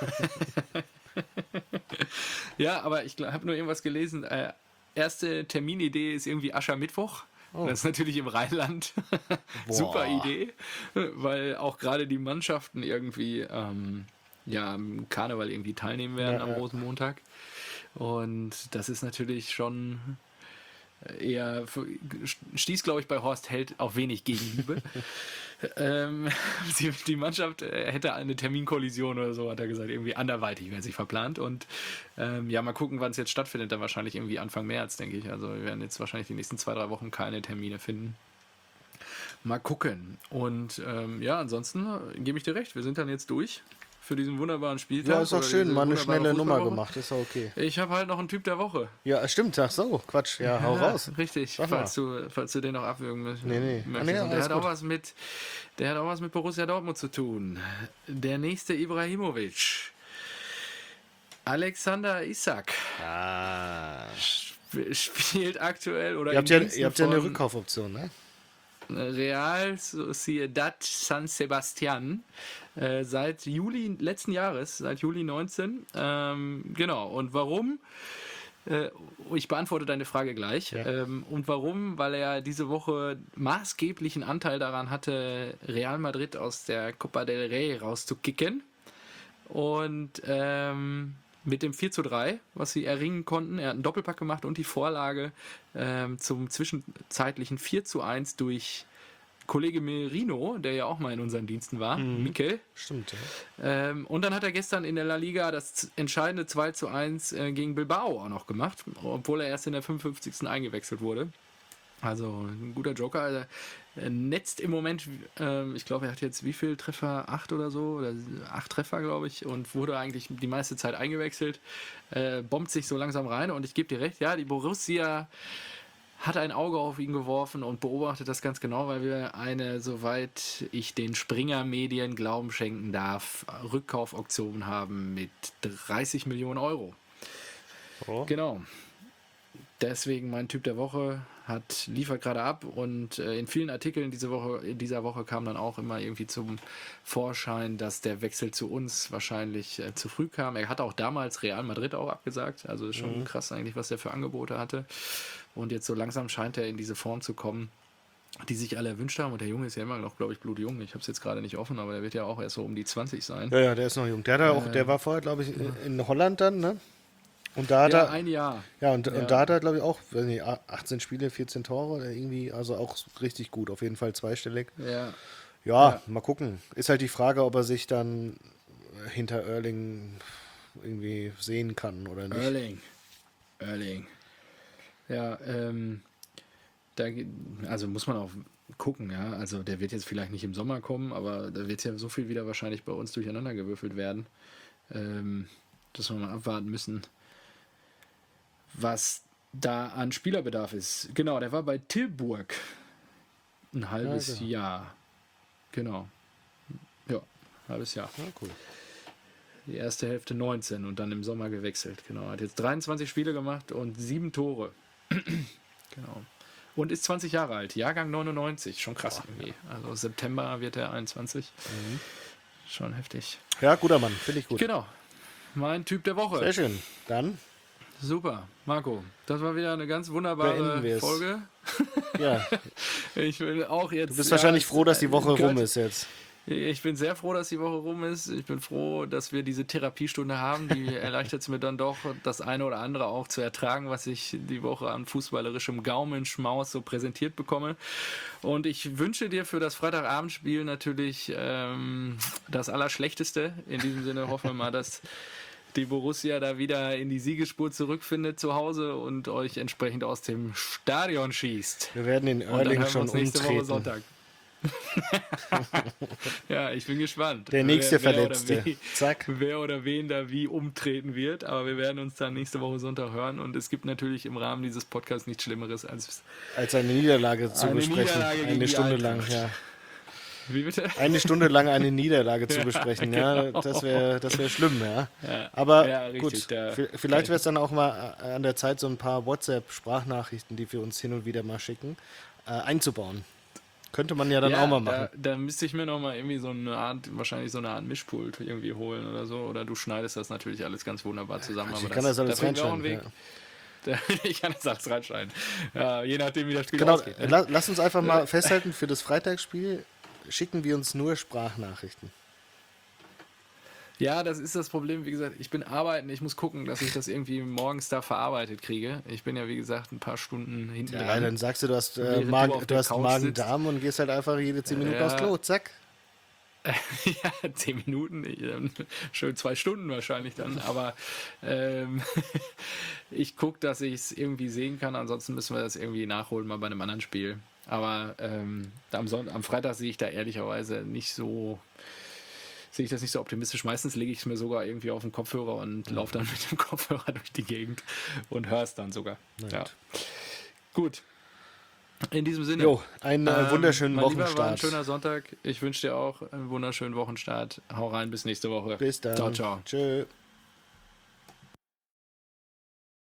ja, aber ich habe nur irgendwas gelesen. Äh, erste Terminidee ist irgendwie Aschermittwoch. Das ist natürlich im Rheinland. Super Idee, weil auch gerade die Mannschaften irgendwie ähm, ja, am Karneval irgendwie teilnehmen werden Ja, am ja. Rosenmontag. Und das ist natürlich schon eher, stieß, glaube ich, bei Horst Held auf wenig Gegenliebe. ähm, die, die Mannschaft äh, hätte eine Terminkollision oder so, hat er gesagt, irgendwie anderweitig wäre sich verplant. Und ähm, ja, mal gucken, wann es jetzt stattfindet. Dann wahrscheinlich irgendwie Anfang März, denke ich. Also wir werden jetzt wahrscheinlich die nächsten zwei, drei Wochen keine Termine finden. Mal gucken. Und ähm, ja, ansonsten äh, gebe ich dir recht, wir sind dann jetzt durch für diesen wunderbaren Spieltag. Ja, ist auch oder schön, diese mal eine wunderbare schnelle Nummer Fußballwoche. gemacht, ist auch okay. Ich habe halt noch einen Typ der Woche. Ja, stimmt, ach so, Quatsch, ja, hau Ja, raus. richtig, Sag mal. falls du, falls du den noch abwürgen möchtest. Nee, nee. Ah, nee, Und der alles hat auch gut. was mit, der hat auch was mit Borussia Dortmund zu tun. Der nächste Ibrahimovic. Alexander Isak Ah. sp- spielt aktuell oder Ihr habt im ja, Diensten ihr habt ja eine von Rückkaufoption, ne? Real Sociedad San Sebastian äh, seit Juli letzten Jahres, seit Juli neunzehn. Ähm, genau. Und warum? Äh, ich beantworte deine Frage gleich. Ja. Ähm, und warum? Weil er diese Woche maßgeblichen Anteil daran hatte, Real Madrid aus der Copa del Rey rauszukicken. Und ähm, mit dem vier zu drei, was sie erringen konnten, er hat einen Doppelpack gemacht und die Vorlage ähm, zum zwischenzeitlichen vier zu eins durch Kollege Merino, der ja auch mal in unseren Diensten war, Mikel. Stimmt, ja. Ähm, und dann hat er gestern in der La Liga das z- entscheidende zwei zu eins äh, gegen Bilbao auch noch gemacht, obwohl er erst in der fünfundfünfzigsten eingewechselt wurde. Also ein guter Joker. Also, er netzt im Moment, ähm, ich glaube, er hat jetzt wie viel Treffer? Acht oder so? Oder acht Treffer, glaube ich. Und wurde eigentlich die meiste Zeit eingewechselt. Äh, bombt sich so langsam rein. Und ich gebe dir recht, ja, die Borussia hat ein Auge auf ihn geworfen und beobachtet das ganz genau, weil wir eine, soweit ich den Springer-Medien Glauben schenken darf, Rückkaufoption haben mit dreißig Millionen Euro. Oh. Genau. Deswegen mein Typ der Woche hat liefert gerade ab und äh, in vielen Artikeln diese Woche, in dieser Woche kam dann auch immer irgendwie zum Vorschein, dass der Wechsel zu uns wahrscheinlich äh, zu früh kam. Er hat auch damals Real Madrid auch abgesagt, also ist schon krass eigentlich, was er für Angebote hatte. Und jetzt so langsam scheint er in diese Form zu kommen, die sich alle erwünscht haben. Und der Junge ist ja immer noch, glaube ich, blutjung. Ich habe es jetzt gerade nicht offen, aber der wird ja auch erst so um die zwanzig sein. Ja, ja, der ist noch jung. Der, hat ja auch, der war vorher, glaube ich, in, in Holland dann, ne? Und da hat Ja, er, ein Jahr. ja, und, Ja. und da hat er, glaube ich, auch weiß nicht, achtzehn Spiele, vierzehn Tore oder irgendwie, also auch richtig gut, auf jeden Fall zweistellig. Ja, Ja, Ja. mal gucken. Ist halt die Frage, ob er sich dann hinter Erling irgendwie sehen kann oder nicht. Erling. Erling. Ja, ähm, da, ge- also muss man auch gucken, ja. Also der wird jetzt vielleicht nicht im Sommer kommen, aber da wird ja so viel wieder wahrscheinlich bei uns durcheinander gewürfelt werden, ähm, dass wir mal abwarten müssen, was da an Spielerbedarf ist. Genau, der war bei Tilburg ein halbes Ja, genau. Jahr. Genau. Ja, halbes Jahr. Ja, cool. Die erste Hälfte neunzehn und dann im Sommer gewechselt. Genau. Hat jetzt dreiundzwanzig Spiele gemacht und sieben Tore. Genau. Und ist zwanzig Jahre alt. Jahrgang neunundneunzig. Schon krass irgendwie. Also September wird er einundzwanzig. Mhm. Schon heftig. Ja, guter Mann, finde ich gut. Genau. Mein Typ der Woche. Sehr schön. Dann, Super. Marco, das war wieder eine ganz Beenden wunderbare wir's. Folge. ja, Ich will auch jetzt. du bist ja, wahrscheinlich froh, dass die Woche gehört- rum ist jetzt. Ich bin sehr froh, dass die Woche rum ist. Ich bin froh, dass wir diese Therapiestunde haben. Die erleichtert es mir dann doch, das eine oder andere auch zu ertragen, was ich die Woche an fußballerischem Gaumenschmaus so präsentiert bekomme. Und ich wünsche dir für das Freitagabendspiel natürlich ähm, das Allerschlechteste. In diesem Sinne hoffen wir mal, dass die Borussia da wieder in die Siegesspur zurückfindet zu Hause und euch entsprechend aus dem Stadion schießt. Wir werden in Und dann Oerling hören wir schon uns nächste Woche umtreten. Sonntag. Ja, ich bin gespannt. Der nächste wer, wer oder Verletzte. wie- Zack. Wer oder wen da wie umtreten wird, aber wir werden uns dann nächste Woche Sonntag hören und es gibt natürlich im Rahmen dieses Podcasts nichts Schlimmeres als. Als eine Niederlage zu Eine besprechen. Niederlage gegen eine die Stunde lang, Eintracht. ja. Wie bitte? Eine Stunde lang eine Niederlage zu Ja, besprechen, ja. genau. Das wäre das wär schlimm, ja. Ja, Aber ja, richtig, gut, da- v- vielleicht wäre es dann auch mal äh, an der Zeit, so ein paar WhatsApp-Sprachnachrichten, die wir uns hin und wieder mal schicken, äh, einzubauen. Könnte man ja dann ja, auch mal machen. Da, da müsste ich mir nochmal irgendwie so eine Art, wahrscheinlich so eine Art Mischpult irgendwie holen oder so. Oder du schneidest das natürlich alles ganz wunderbar zusammen. Ich aber kann das alles da finden wir auch einen reinschneiden. Weg. Ja. Da- Ich kann das alles reinschneiden. Ja, je nachdem, wie das Spiel Genau, ausgeht. Ne? la lass uns einfach mal festhalten, für das Freitagsspiel schicken wir uns nur Sprachnachrichten. Ja, das ist das Problem. Wie gesagt, ich bin arbeiten. Ich muss gucken, dass ich das irgendwie morgens da verarbeitet kriege. Ich bin ja, wie gesagt, ein paar Stunden hinten Ja, dran. dann sagst du, du hast, äh, Während du Magen, auf du der hast Couch Magen-Darm und gehst halt einfach jede zehn Minuten Ja. aufs Klo, zack. Ja, zehn Minuten, ich, ähm, schön zwei Stunden wahrscheinlich dann, aber ähm, ich gucke, dass ich es irgendwie sehen kann, ansonsten müssen wir das irgendwie nachholen, mal bei einem anderen Spiel. Aber ähm, am, Son am Freitag sehe ich da ehrlicherweise nicht so, sehe ich das nicht so optimistisch. Meistens lege ich es mir sogar irgendwie auf den Kopfhörer und laufe dann mit dem Kopfhörer durch die Gegend und höre es dann sogar. Ja. Gut. In diesem Sinne. Jo, einen äh, Ähm, wunderschönen mein Lieber, war ein Wochenstart. schöner Sonntag. Ich wünsche dir auch einen wunderschönen Wochenstart. Hau rein, bis nächste Woche. Bis dann. Ciao, ciao. Tschö.